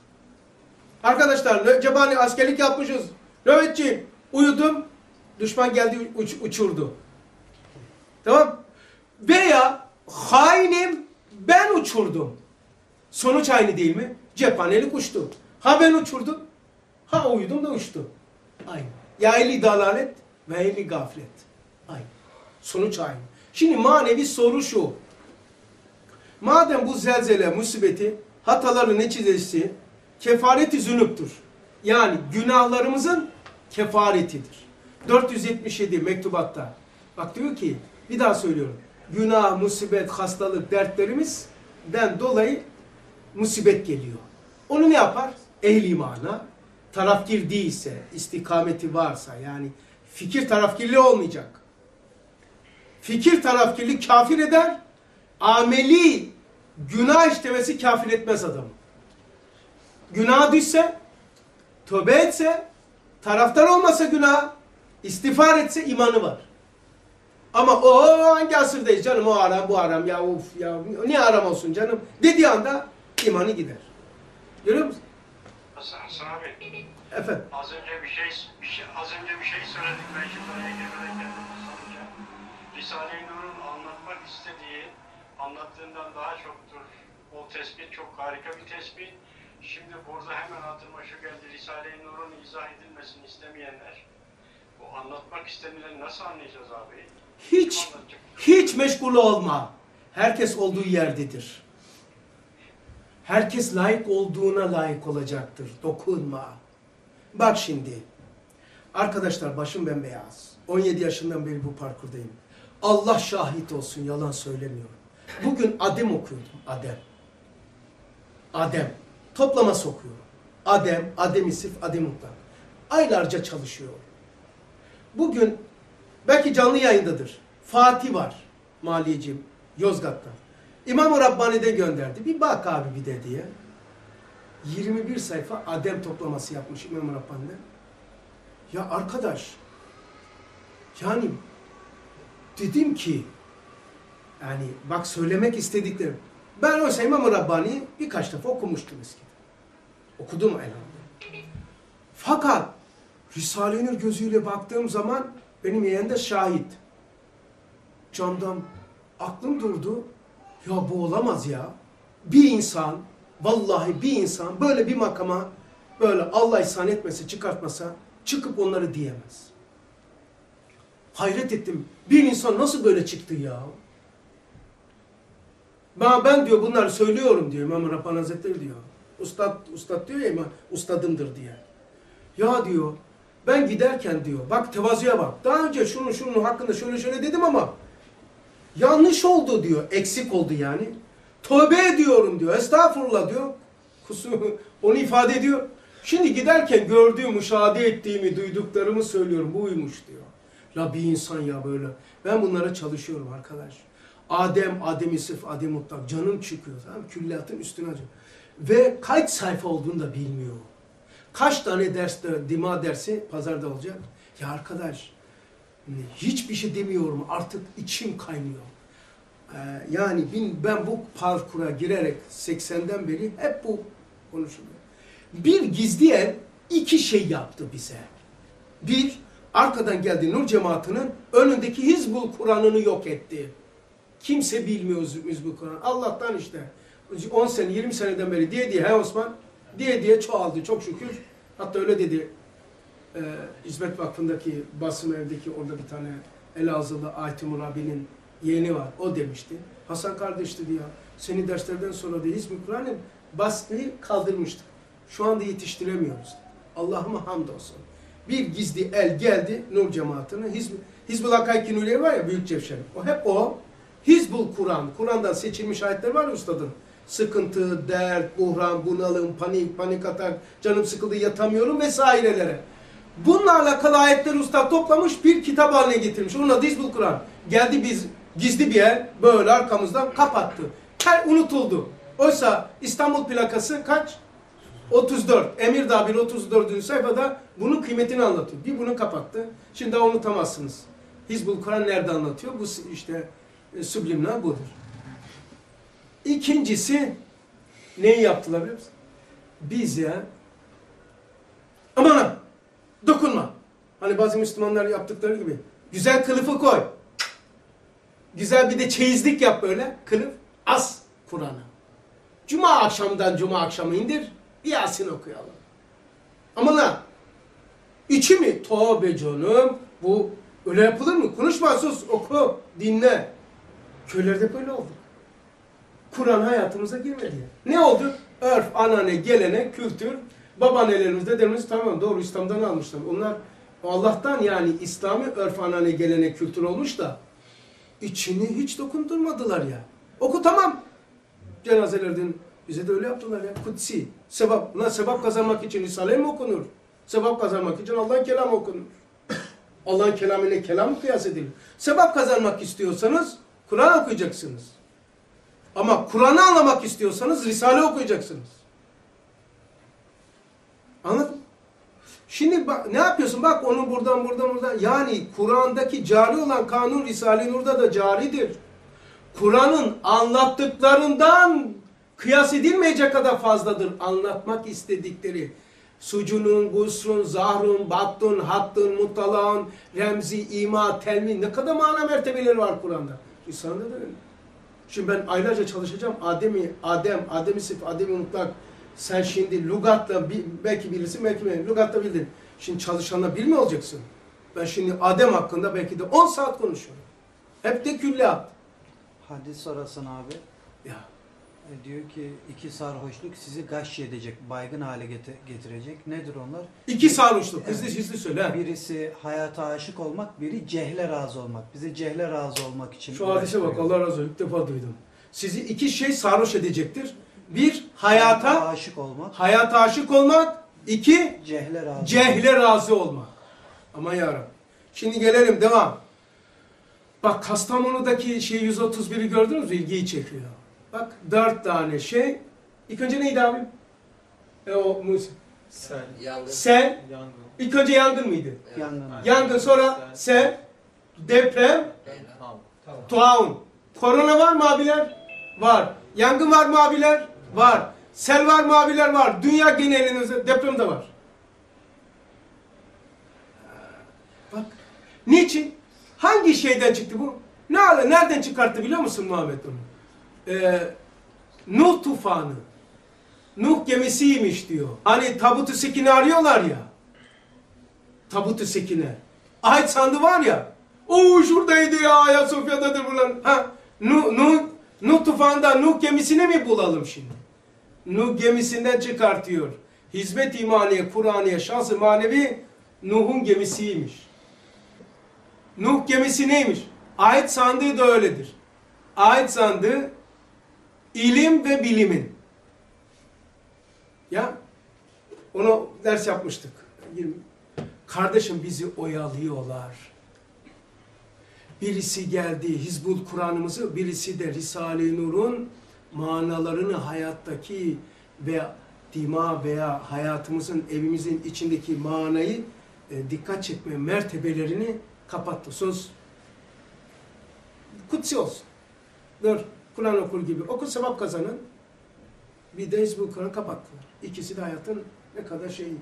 Arkadaşlar cephane askerlik yapmışız. Nöbetçiyim. Uyudum. Düşman geldi uçurdu. Tamam. Veya hainim ben uçurdum. Sonuç aynı değil mi? Cephanelik uçtu. Ha ben uçurdum. Ha uyudum da uçtu. Aynı. Ya ehli dalalet ve ehli gaflet. Aynı. Sonuç aynı. Şimdi manevi soru şu. Madem bu zelzele, musibeti, hataların neticesi kefareti zünüptür. Yani günahlarımızın kefaretidir. 477 mektubatta. Bak diyor ki, bir daha söylüyorum. Günah, musibet, hastalık, dertlerimizden dolayı musibet geliyor. Onu ne yapar? Ehl-i imana, tarafkir değilse, istikameti varsa, yani fikir tarafkirli olmayacak. Fikir tarafkirli kafir eder, ameli günah işlemesi kafir etmez adamı. Günah düşse, tövbe etse, taraftar olmasa günah, istiğfar etse imanı var. Ama o hangi asırdayız canım, o haram bu haram ya uf ya niye haram olsun canım dediği anda imanı gider. Görüyor musun? Hasan abi. Efendim. Az önce bir şey söyledik. Ben şimdi oraya girmeden kendim sanacağım. Risale-i Nur'un anlatmak istediği anlattığından daha çoktur. O tespit çok harika bir tespit. Şimdi burada hemen aklıma şu geldi. Risale-i Nur'un izah edilmesini istemeyenler bu anlatmak istenilen nasıl anlayacağız abi? Hiç meşgul olma. Herkes olduğu yerdedir. Herkes layık olduğuna layık olacaktır. Dokunma. Bak şimdi. Arkadaşlar başım bembeyaz. 17 yaşından beri bu parkurdayım. Allah şahit olsun, yalan söylemiyorum. Bugün Adem okuyordum. Adem. Toplaması okuyorum. Adem isif, Adem mutlak. Aylarca çalışıyor. Bugün belki canlı yayındadır. Fatih var. Maliyeciğim. Yozgat'tan. İmam-ı Rabbani'de gönderdi. Bir bak abi bir de diye. 21 sayfa Adem toplaması yapmış İmam-ı Rabbani'de. Ya arkadaş, yani dedim ki, yani bak söylemek istediklerim. Ben oysa İmam-ı Rabbani'yi birkaç defa okumuştum eskiden. Okudum elhamdülillah. Fakat Risale-i Nur gözüyle baktığım zaman benim yeğen şahit. Camdan aklım durdu. Ya bu olamaz ya. Bir insan, vallahi bir insan böyle bir makama böyle Allah ihsan etmese, çıkartmasa çıkıp onları diyemez. Hayret ettim. Bir insan nasıl böyle çıktı ya? Ben diyor bunları söylüyorum diyor İmam Rabbani Hazretleri diyor. Ustad diyor ya ustadımdır diye. Ya diyor ben giderken diyor bak tevazuya bak. Daha önce şunun hakkında şöyle dedim ama yanlış oldu diyor. Eksik oldu yani. Tövbe ediyorum diyor. Estağfurullah diyor. Onu ifade ediyor. Şimdi giderken gördüğüm, müşahede ettiğimi, duyduklarımı söylüyorum. Bu uymuş diyor. La bir insan ya böyle. Ben bunlara çalışıyorum arkadaş. Adem isif, Adem mutlak. Canım çıkıyor. Tamam? Külliyatın üstüne acıyor. Ve kaç sayfa olduğunu da bilmiyor. Kaç tane derste, dima dersi pazarda olacak. Ya arkadaş hiçbir şey demiyorum. Artık içim kaynıyor. Yani ben bu parkura girerek 80'den beri hep bu konuşuluyor. Bir gizli el iki şey yaptı bize. Bir, arkadan geldi Nur Cemaati'nin önündeki Hizbul Kur'an'ını yok etti. Kimse bilmiyor Hizbul Kur'an. Allah'tan işte 10 sene 20 seneden beri diye he Osman diye çoğaldı çok şükür. Hatta öyle dedi Hizmet Vakfı'ndaki basım evdeki orada bir tane Elazığlı Aytimur abinin yeğeni var. O demişti. Hasan kardeş dedi ya seni derslerden sonra da Hizbul Kur'an'ın baskıyı kaldırmıştık. Şu anda yetiştiremiyoruz. Allah'ıma hamdolsun. Bir gizli el geldi Nur Cemaati'nin. Hizbul Hakayki Nuriye var ya Büyük Cevşen. O hep o. Hizbul Kur'an, Kur'an'dan seçilmiş ayetler var ya ustadın. Sıkıntı, dert, buhran, bunalım, panik atak, canım sıkıldı yatamıyorum vesairelere. Bununla alakalı ayetleri usta toplamış bir kitap haline getirmiş. Onun adı Hizbul Kur'an. Geldi biz gizli bir yer böyle arkamızdan kapattı. Unutuldu. Oysa İstanbul plakası kaç? 34. Emirdağ 1 34. sayfada bunun kıymetini anlatıyor. Bir bunu kapattı. Şimdi daha unutamazsınız. Hizbul Kur'an nerede anlatıyor? Bu işte subliminal budur. İkincisi neyi yaptılar biliyor musun? Bize aman ha, dokunma. Hani bazı Müslümanlar yaptıkları gibi. Güzel kılıfı koy. Güzel bir de çeyizlik yap böyle. Kılıf. As Kur'an'ı. Cuma akşamından cuma akşamı indir. Bir Yasin okuyalım. Aman ha. İçi mi? Tövbe canım. Bu öyle yapılır mı? Konuşma, sus, oku, dinle. Köylerde böyle oldu. Kur'an hayatımıza girmedi. Ne oldu? Örf, anane, gelenek, kültür. Babaannelerimiz, dedelerimiz tamam doğru İslam'dan almışlar. Onlar Allah'tan yani İslami örf, anane, gelenek, kültür olmuş da içini hiç dokundurmadılar ya. Oku tamam. Cenazelerden bize de öyle yaptılar ya. Kutsi. Sevap. Ulan sevap kazanmak için Risale mi okunur? Sevap kazanmak için Allah'ın kelamı okunur. Allah'ın kelamıyla kelam kıyas edilir. Sevap kazanmak istiyorsanız Kur'an okuyacaksınız. Ama Kur'an'ı anlamak istiyorsanız Risale okuyacaksınız. Anladın mı? Şimdi bak, ne yapıyorsun? Bak onu buradan. Yani Kur'an'daki cari olan kanun Risale-i Nur'da da caridir. Kur'an'ın anlattıklarından kıyas edilmeyecek kadar fazladır. Anlatmak istedikleri. Sucunun, guslun, zahrun, battun, hattın, muttalan, remzi, ima, telmin. Ne kadar mana mertebeleri var Kur'an'da. Risale'de de öyle. Şimdi ben aylarca çalışacağım. Adem-i sıf, Adem-i mutlak. Sen şimdi lügatla belki bilirsin, belki bilirsin. Lügatla bildin. Şimdi çalışanla bilmiyor olacaksın. Ben şimdi Adem hakkında belki de 10 saat konuşuyorum. Hep de külliyat. Hadis sorasın abi. Ya. Diyor ki iki sarhoşluk sizi gaş edecek, baygın hale getirecek. Nedir onlar? İki sarhoşluk. Evet. Hızlı söyle. Birisi hayata aşık olmak, biri cehle razı olmak. Bize cehle razı olmak için. Şu hadise bak, Allah razı olsun. İlk defa duydum. Sizi iki şey sarhoş edecektir. Bir, hayata aşık olmak. Hayata aşık olmak. İki, cehle razı olmak. Aman yarabbim. Şimdi gelelim, devam. Bak Kastamonu'daki 131'i gördünüz mü? İlgiyi çekiyor. Bak 4 tane şey. İlk önce neydi abi? Sel. Yangın. İlk önce yangın mıydı? Yangın. Yangın, sonra sel, deprem, taun. Korona var mı abiler? Var. Yangın var mı abiler? Var. Sel var mı abiler? Var. Dünya genelinde deprem de var. Bak. Niçin? Hangi şeyden çıktı bu? Nereden çıkarttı biliyor musun Muhammed onu? Nuh tufanı. Nuh gemisiymiş diyor. Hani Tabut-u Sekine arıyorlar ya. Tabut-u Sekine. Ahit sandığı var ya. O şuradaydı ya. Ayasofya'dadır bulan. Ha, Nuh tufanında Nuh gemisini mi bulalım şimdi? Nuh gemisinden çıkartıyor. Hizmet imaniye, Kur'aniye, şans-ı manevi Nuh'un gemisiymiş. Nuh gemisi neymiş? Ahit sandığı da öyledir. Ahit sandığı ilim ve bilimin. Ya onu ders yapmıştık. Kardeşim bizi oyalıyorlar. Birisi geldi Hizbul Kur'an'ımızı, birisi de Risale-i Nur'un manalarını hayattaki veya dima veya hayatımızın, evimizin içindeki manayı dikkat çekme mertebelerini kapattı. Söz kutsi olsun. Dur, Kur'an okur gibi. Oku, sevap kazanın. Bir de Hizbul Kur'an'ı kapattılar. İkisi de hayatın ne kadar şeyi.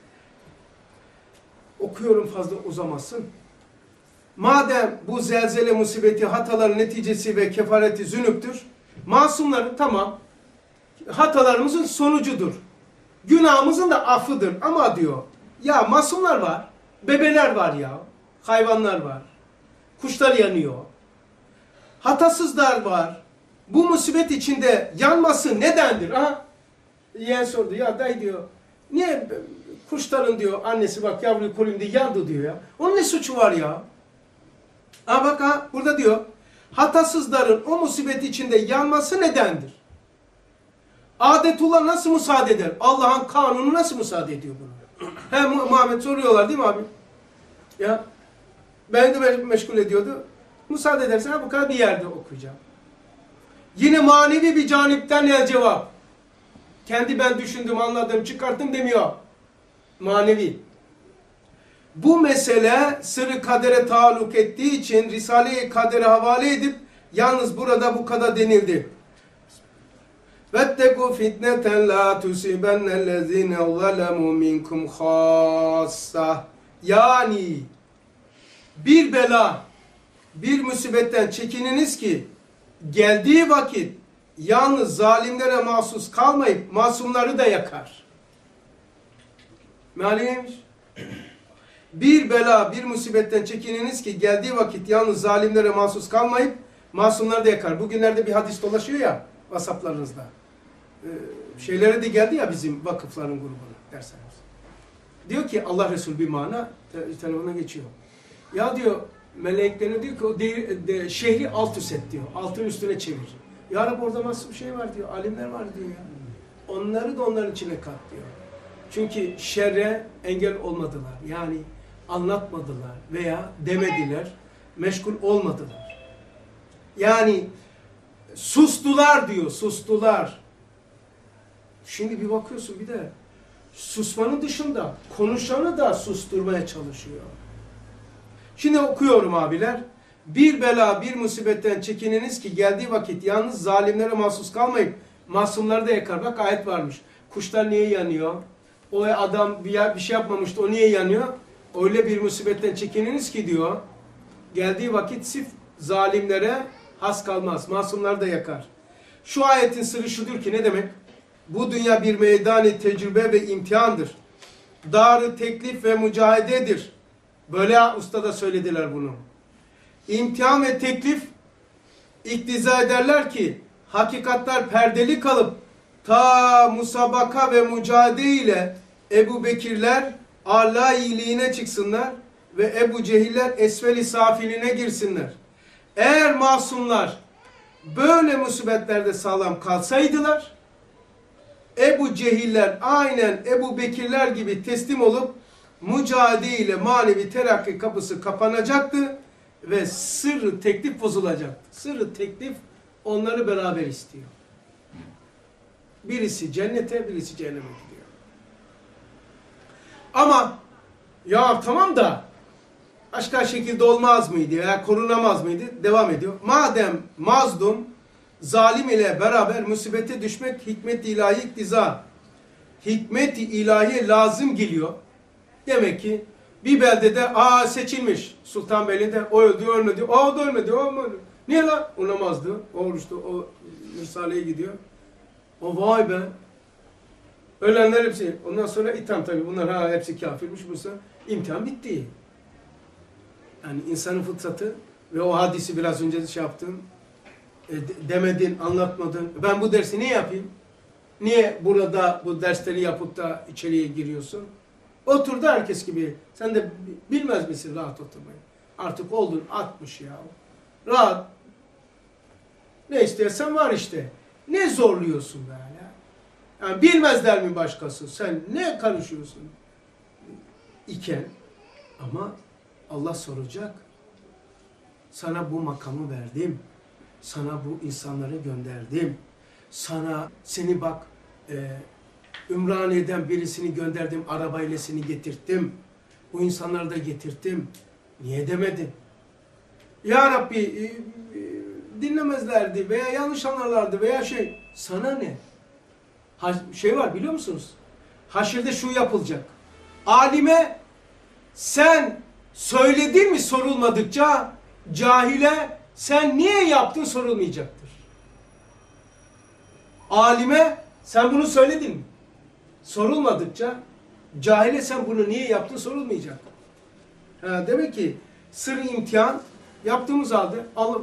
Okuyorum, fazla uzamasın. Madem bu zelzele musibeti hataların neticesi ve kefareti zünüptür, masumların tamam, hatalarımızın sonucudur. Günahımızın da affıdır. Ama diyor, ya masumlar var, bebeler var ya, hayvanlar var, kuşlar yanıyor, hatasızlar var. Bu musibet içinde yanması nedendir? Aha, yeğen sordu, ya dayı diyor, niye kuşların diyor, annesi bak yavruyu koruyayım diye yandı diyor ya. Onun ne suçu var ya? Ha bak ha, burada diyor, hatasızların o musibet içinde yanması nedendir? Adetullah nasıl müsaade eder? Allah'ın kanunu nasıl müsaade ediyor bunu? Hem Muhammed soruyorlar değil mi abi? Ya beni de meşgul ediyordu. Müsaade edersen bu kadar bir yerde okuyacağım. Yine manevi bir canipten el cevap. Kendi ben düşündüm, anladım, çıkarttım demiyor. Manevi. Bu mesele sırrı kadere taalluk ettiği için Risale-i Kader'e havale edip yalnız burada bu kadar denildi. وَاتَّقُوا فِتْنَةً لَا تُصِيبَنَّ الَّذ۪ينَ ظَلَمُوا مِنْكُمْ خَاصَّةً. Yani bir bela, bir musibetten çekininiz ki geldiği vakit yalnız zalimlere mahsus kalmayıp masumları da yakar. Meali neymiş? Bir bela, bir musibetten çekininiz ki geldiği vakit yalnız zalimlere mahsus kalmayıp masumları da yakar. Bugünlerde bir hadis dolaşıyor ya WhatsApp'larınızda. Şeylere de geldi ya bizim vakıfların grubuna derseniz. Diyor ki Allah Resulü bir mana telefona geçiyor. Ya diyor meleklerine diyor ki o şehri alt üst et diyor. Altın üstüne çevir. Ya Rabbi orada nasıl bir şey var diyor. Alimler var diyor ya. Onları da onların içine kat diyor. Çünkü şerre engel olmadılar. Yani anlatmadılar veya demediler. Meşgul olmadılar. Yani sustular diyor. Sustular. Şimdi bir bakıyorsun bir de susmanın dışında konuşanı da susturmaya çalışıyor. Şimdi okuyorum abiler. Bir bela, bir musibetten çekininiz ki geldiği vakit yalnız zalimlere mahsus kalmayıp masumları da yakar. Bak ayet varmış. Kuşlar niye yanıyor? O adam bir şey yapmamıştı, o niye yanıyor? Öyle bir musibetten çekininiz ki diyor. Geldiği vakit sırf zalimlere has kalmaz. Masumları da yakar. Şu ayetin sırrı şudur ki ne demek? Bu dünya bir meydan-ı tecrübe ve imtihandır. Dar-ı teklif ve mücahidedir. Böyle usta da söylediler bunu. İmtihan ve teklif iktiza ederler ki hakikatler perdeli kalıp ta musabaka ve mücadele ile Ebu Bekirler âlâ iyiliğine çıksınlar ve Ebu Cehiller esfel-i safiline girsinler. Eğer masumlar böyle musibetlerde sağlam kalsaydılar Ebu Cehiller aynen Ebu Bekirler gibi teslim olup mücadele ile manevi terakki kapısı kapanacaktı ve sırrı teklif bozulacaktı. Sırrı teklif onları beraber istiyor. Birisi cennete, birisi cehenneme gidiyor. Ama ya tamam da başka şekilde olmaz mıydı veya korunamaz mıydı? Devam ediyor. Madem mazlum zalim ile beraber musibete düşmek hikmet-i ilahi iktiza. Hikmet-i ilahi lazım geliyor. Demek ki bir beldede seçilmiş Sultanbeyli'de o öldü ölmedi. O da ölmedi. O ölmedi. Niye lan? O namazdı. O oruçtu. O Risale'ye gidiyor. O vay be. Ölenler hepsi. Ondan sonra itham tabii. Bunlar hepsi kafirmiş. Bu imtihan bitti. Yani insanın fıtratı ve o hadisi biraz önce şey yaptım. Demedin, anlatmadın. Ben bu dersi niye yapayım? Niye burada bu dersleri yapıp da içeriye giriyorsun? Otur da herkes gibi. Sen de bilmez misin rahat oturmayı? Artık oldun 60 ya. Rahat. Ne istersen var işte. Ne zorluyorsun be ya? Yani bilmezler mi başkası? Sen ne karışıyorsun? İken ama Allah soracak. Sana bu makamı verdim. Sana bu insanları gönderdim. Seni bak Ümraniye'den birisini gönderdim. Arabayla seni getirttim. Bu insanları da getirttim. Niye demedin? Ya Rabbi dinlemezlerdi veya yanlış anlarlardı veya sana ne? Şey var biliyor musunuz? Haşirde şu yapılacak. Alime sen söyledin mi sorulmadıkça cahile sen niye yaptın sorulmayacaktır. Alime sen bunu söyledin mi? Sorulmadıkça cahile sen bunu niye yaptın sorulmayacak. Demek ki sır imtihan yaptığımız halde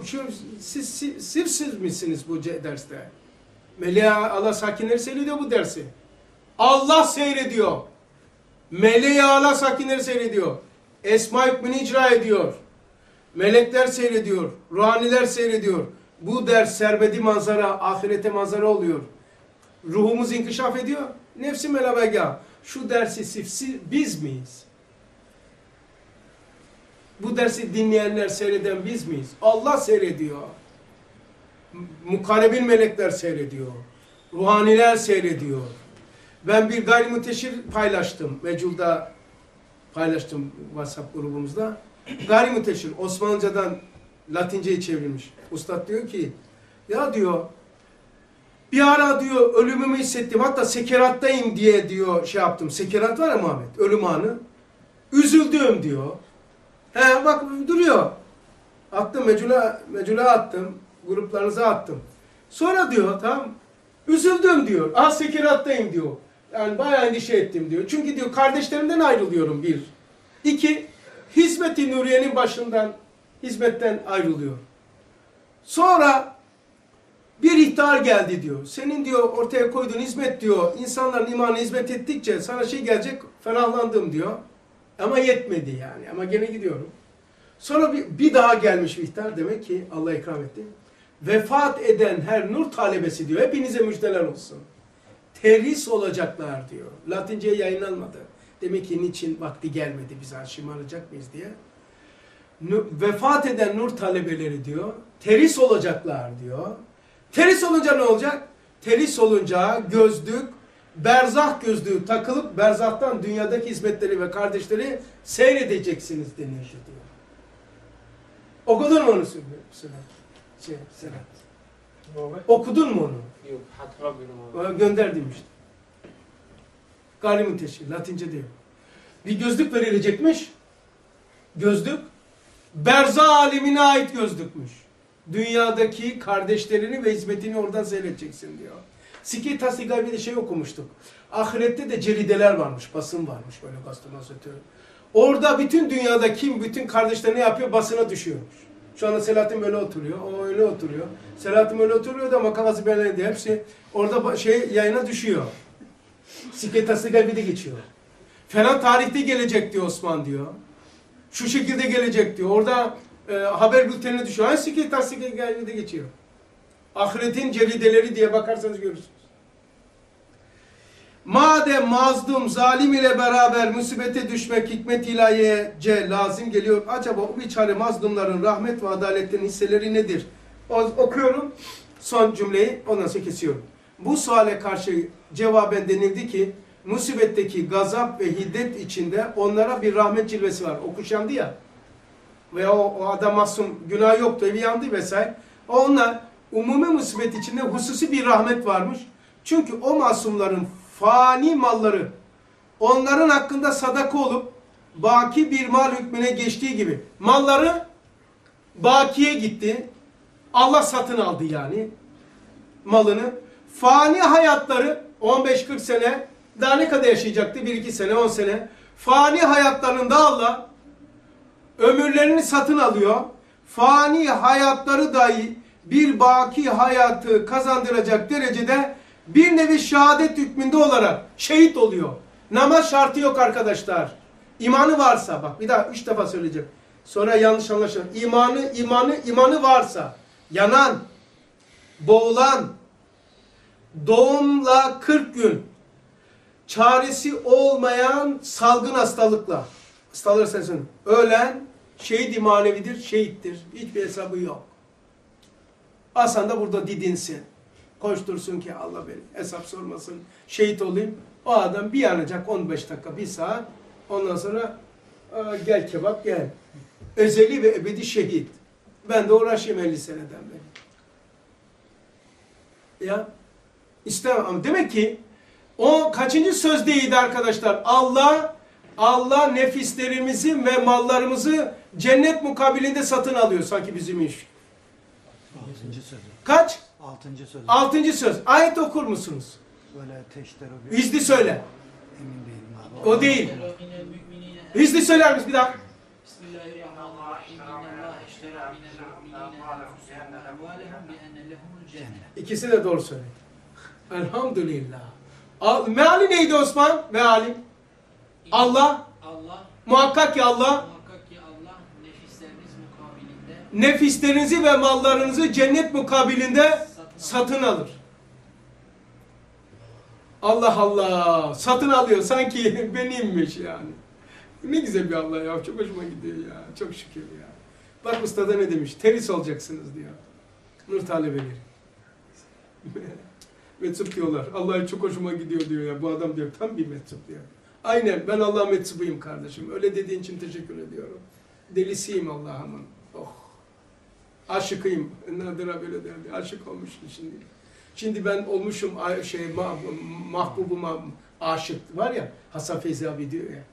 siz misiniz bu derste? Meleğe Allah sakinleri seyrediyor bu dersi. Allah seyrediyor. Meleğe Allah sakinleri seyrediyor. Esma hükmünü icra ediyor. Melekler seyrediyor. Ruhaniler seyrediyor. Bu ders serbedi manzara, ahirete manzara oluyor. Ruhumuz inkişaf ediyor. Nefsi melabega. Şu dersi sifsi biz miyiz? Bu dersi dinleyenler, seyreden biz miyiz? Allah seyrediyor. Mukarebil melekler seyrediyor. Ruhaniler seyrediyor. Ben bir gayrimuteşir paylaştım. Mecul'da paylaştım WhatsApp grubumuzda. Gayrimuteşir Osmanlıcadan Latince'ye çevrilmiş. Ustad diyor ki ya diyor bir ara diyor ölümümü hissettim. Hatta sekerattayım diye diyor şey yaptım. Sekerat var ya Muhammed. Ölüm anı. Üzüldüm diyor. He bak duruyor. Attım Mecul'a attım. Gruplarınıza attım. Sonra diyor tamam. Üzüldüm diyor. Ah sekerattayım diyor. Yani bayağı endişe ettim diyor. Çünkü diyor kardeşlerimden ayrılıyorum bir. İki, hizmet-i nuriyenin başından hizmetten ayrılıyor. Sonra bir ihtar geldi diyor. Senin diyor ortaya koyduğun hizmet diyor insanların imanına hizmet ettikçe sana şey gelecek ferahlandım diyor. Ama yetmedi yani. Ama gene gidiyorum. Sonra bir daha gelmiş bir ihtar. Demek ki Allah ikram etti. Vefat eden her nur talebesi diyor. Hepinize müjdeler olsun. Terhis olacaklar diyor. Latince'ye yayınlanmadı. Demek ki niçin vakti gelmedi biz şımaracak mıyız diye. Vefat eden nur talebeleri diyor. Terhis olacaklar diyor. Terhis olunca ne olacak? Terhis olunca gözlük, berzah gözlüğü takılıp berzahtan dünyadaki hizmetleri ve kardeşleri seyredeceksiniz denir diyor. Okudun mu onu Serhat? Okudun mu onu? Yok, hatırlamıyorum abi. Gönderdim işte. Gayrimuteşir, Latince diyor. Bir gözlük verilecekmiş. Gözlük, berzah alemine ait gözlükmüş. Dünyadaki kardeşlerini ve hizmetini oradan seyredeceksin diyor. Sikhi Tasdika'yı bir de şey okumuştuk. Ahirette de cerideler varmış, basın varmış böyle gazetemasötü. Orada bütün dünyada kim bütün kardeşler ne yapıyor? Basına düşüyormuş. Şu anda Selahattin böyle oturuyor, o öyle oturuyor. Selahattin böyle oturuyor da makavası belirledi. Hepsi orada yayına düşüyor. Sikhi Tasdika'yı bir de geçiyor. Falan tarihte gelecek diyor Osman diyor. Şu şekilde gelecek diyor. Orada haber bültenine düşüyor. Hani Sikhi Tasdika'yı de geçiyor. Ahiretin cerideleri diye bakarsanız görürsünüz. Madem mazlum zalim ile beraber musibete düşmek hikmet ilahiyece lazım geliyor. Acaba o biçare mazlumların rahmet ve adaletlerin hisseleri nedir? Okuyorum son cümleyi ondan sonra kesiyorum. Bu suale karşı cevaben denildi ki musibetteki gazap ve hiddet içinde onlara bir rahmet cilvesi var. O kuş yandı ya veya o adam masum günah yoktu evi yandı vesaire. Onlar umumi musibet içinde hususi bir rahmet varmış. Çünkü o masumların fani malları onların hakkında sadaka olup baki bir mal hükmüne geçtiği gibi malları bakiye gitti. Allah satın aldı yani malını. Fani hayatları 15-40 sene daha ne kadar yaşayacaktı? 1-2 sene 10 sene. Fani hayatlarında Allah ömürlerini satın alıyor. Fani hayatları dahi bir baki hayatı kazandıracak derecede bir nevi şehadet hükmünde olarak şehit oluyor. Namaz şartı yok arkadaşlar. İmanı varsa, bak bir daha 3 defa söyleyeceğim. Sonra yanlış anlaşılır. İmanı varsa, yanan, boğulan, doğumla 40 gün, çaresi olmayan salgın hastalıkla, hastaları sensin, ölen şehit-i manevidir, şehittir. Hiçbir hesabı yok. Hasan da burada didinsin. Koştursun ki Allah beni hesap sormasın, şehit olayım. O adam bir yanacak 15 dakika, 1 saat. Ondan sonra gel kebap gel. Ezeli ve ebedi şehit. Ben de uğraşayım 50 seneden beri. Ya istemem ama demek ki o kaçıncı sözdeydi arkadaşlar? Allah nefislerimizi ve mallarımızı cennet mukabilinde satın alıyor sanki bizim iş. 6. sözü. Kaç? 6. sözü. 6. söz. Ayet okur musunuz? Böyle teşteru bir... Hizli söyle. Emin değilim abi. O değil. Hizli söyler misin bir daha? İkisi de doğru söyledi. Elhamdülillah. Meali neydi Osman? Meali. Allah. Muhakkak ki Allah. Nefisleriniz nefislerinizi ve mallarınızı cennet mukabilinde satın alır. Allah Allah, satın alıyor sanki benimmiş yani. Ne güzel bir Allah ya, çok hoşuma gidiyor ya, çok şükür ya. Bak ustada ne demiş, teris olacaksınız diyor. Nur talebeleri. Metsup diyorlar, Allah'a çok hoşuma gidiyor diyor ya, bu adam diyor, tam bir metsup diyor. Aynen, ben Allah'a metsubuyum kardeşim, öyle dediğin için teşekkür ediyorum. Delisiyim Allah'ımın, oh. Aşıkıyım, Nadir'a böyle derdi, aşık olmuşum şimdi. Şimdi ben olmuşum mahbubuma aşık var ya, Hasan Feyzi abi diyor ya.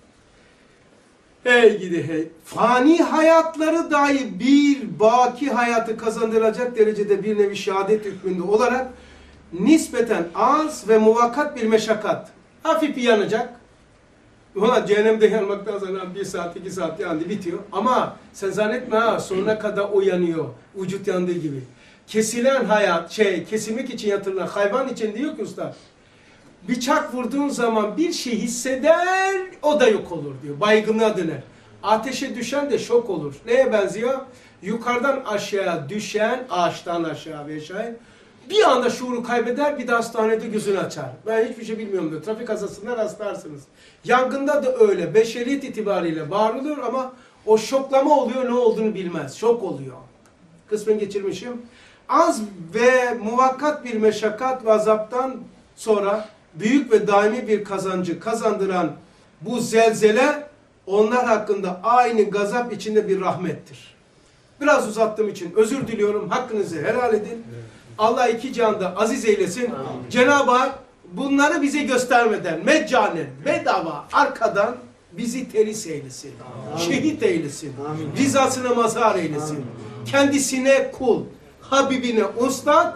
Hey gidi hey. Fani hayatları dahi bir baki hayatı kazandıracak derecede bir nevi şehadet hükmünde olarak nispeten az ve muvakkat bir meşakkat. Hafif yanacak. Valla cehennemde yanmaktan sonra 1 saat 2 saat yandı bitiyor. Ama sen zannetme ha, sonuna kadar o yanıyor. Vücut yandığı gibi. Kesilen hayat, kesilmek için yatırılan hayvan için diyor ki usta, bıçak vurduğun zaman bir şey hisseder, o da yok olur diyor. Baygınlığa döner. Ateşe düşen de şok olur. Neye benziyor? Yukarıdan aşağı düşen, ağaçtan aşağı ve aşağı, bir anda şuuru kaybeder, bir de hastanede gözünü açar. Ben hiçbir şey bilmiyorum diyor. Trafik kazasından rastlarsınız. Yangında da öyle. Beşeriyet itibariyle bağırılıyor ama o şoklama oluyor, ne olduğunu bilmez. Şok oluyor. Kısmen geçirmişim. Az ve muvakkat bir meşakkat ve azaptan sonra büyük ve daimi bir kazancı kazandıran bu zelzele onlar hakkında aynı gazap içinde bir rahmettir. Biraz uzattığım için özür diliyorum. Hakkınızı helal edin. Allah iki cihanda aziz eylesin. Cenab-ı Hak bunları bize göstermeden meccanen, bedava, arkadan bizi teris eylesin. Amin. Şehit eylesin. Amin. Rızasına mazhar eylesin. Amin. Kendisine kul, Habibine ustad,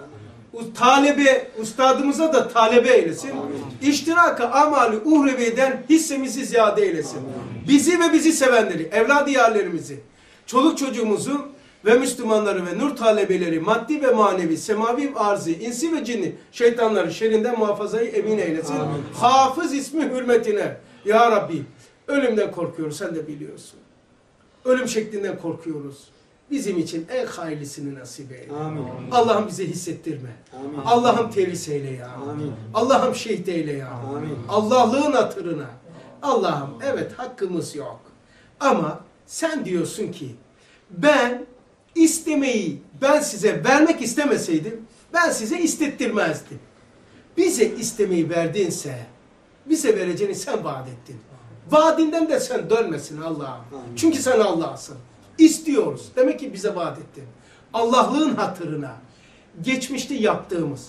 ustadımıza da talebe eylesin. İştiraka amali uhreviyeden hissemizi ziyade eylesin. Amin. Bizi ve bizi sevenleri, evladı yarlarımızı, çoluk çocuğumuzu ve Müslümanları ve nur talebeleri maddi ve manevi, semavi arzı, insi ve cinni şeytanların şerrinden muhafazayı emin eylesin. Amin. Hafız ismi hürmetine. Ya Rabbi, ölümden korkuyoruz, sen de biliyorsun. Ölüm şeklinden korkuyoruz. Bizim için en hayırlısını nasip eyle. Allah'ım bize hissettirme. Allah'ım teris eyle ya. Allah'ım şehit eyle ya. Allah'lığın hatırına. Allah'ım evet hakkımız yok. Ama sen diyorsun ki ben istemeyi ben size vermek istemeseydim ben size istettirmezdim. Bize istemeyi verdinse bize vereceğini sen vaat ettin. Vaadinden de sen dönmesin Allah'ım. Çünkü sen Allah'sın. İstiyoruz. Demek ki bize vaat ettin. Allah'lığın hatırına geçmişte yaptığımız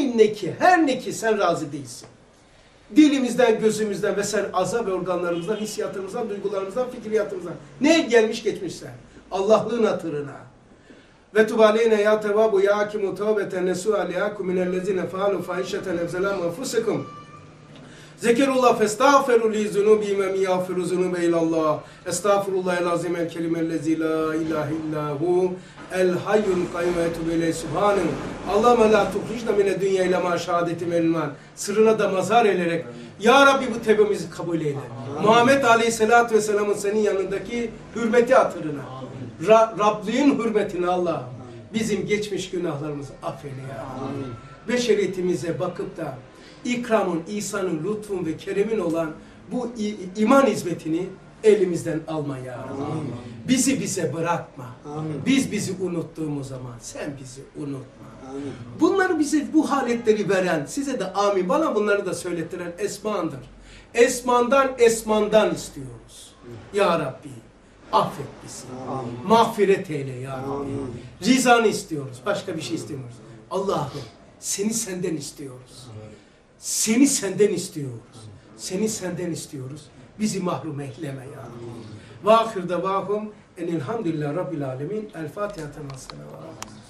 her ne ki sen razı değilsin. Dilimizden, gözümüzden ve sen azap ve organlarımızdan, hissiyatımızdan, duygularımızdan, fikriyatımızdan ne gelmiş geçmişse Allah'lığın hatırına ve tubaleyne ya tevabu ya hakimu tevbeten nesu aliyakum minellezine faalu fahişeten evzelam enfusekum zekerullah festağferu li zunubihim ve miyağfiru zunube ilallah estağfirullahel azim el kelimellezi la ilahe illahu el hayyul kayyum ve etûbü ileyh subhanehu Allahümme la tuhricna mine dünya ile ma şehadetim elman sırrına da mazhar ederek ya Rabbi bu tevbemizi kabul eyle. Muhammed Aleyhisselatü Vesselam'ın senin yanındaki hürmeti hatırına Rabliğin hürmetine Allah bizim geçmiş günahlarımızı affeyle ya. Beşeriyetimize bakıp da ikramın, ihsanın, lütfun ve keremin olan bu iman hizmetini elimizden alma ya Rabbi. Bizi bize bırakma. Biz bizi unuttuğumuz zaman sen bizi unutma. Bunları bize bu haletleri veren, size de amin, bana bunları da söylettiren Esman'dır. Esmandan istiyoruz. Ya Rabbi affet bizi. Mağfiret eyle ya Rabbi. Rızanı istiyoruz. Başka bir şey istemiyoruz. Allah'ım seni senden istiyoruz. Seni senden istiyoruz. Seni senden istiyoruz. Bizi mahrum eyleme ya Rabbi. Ve ahir davahum enilhamdülillah Rabbil alemin. El Fatiha temasına.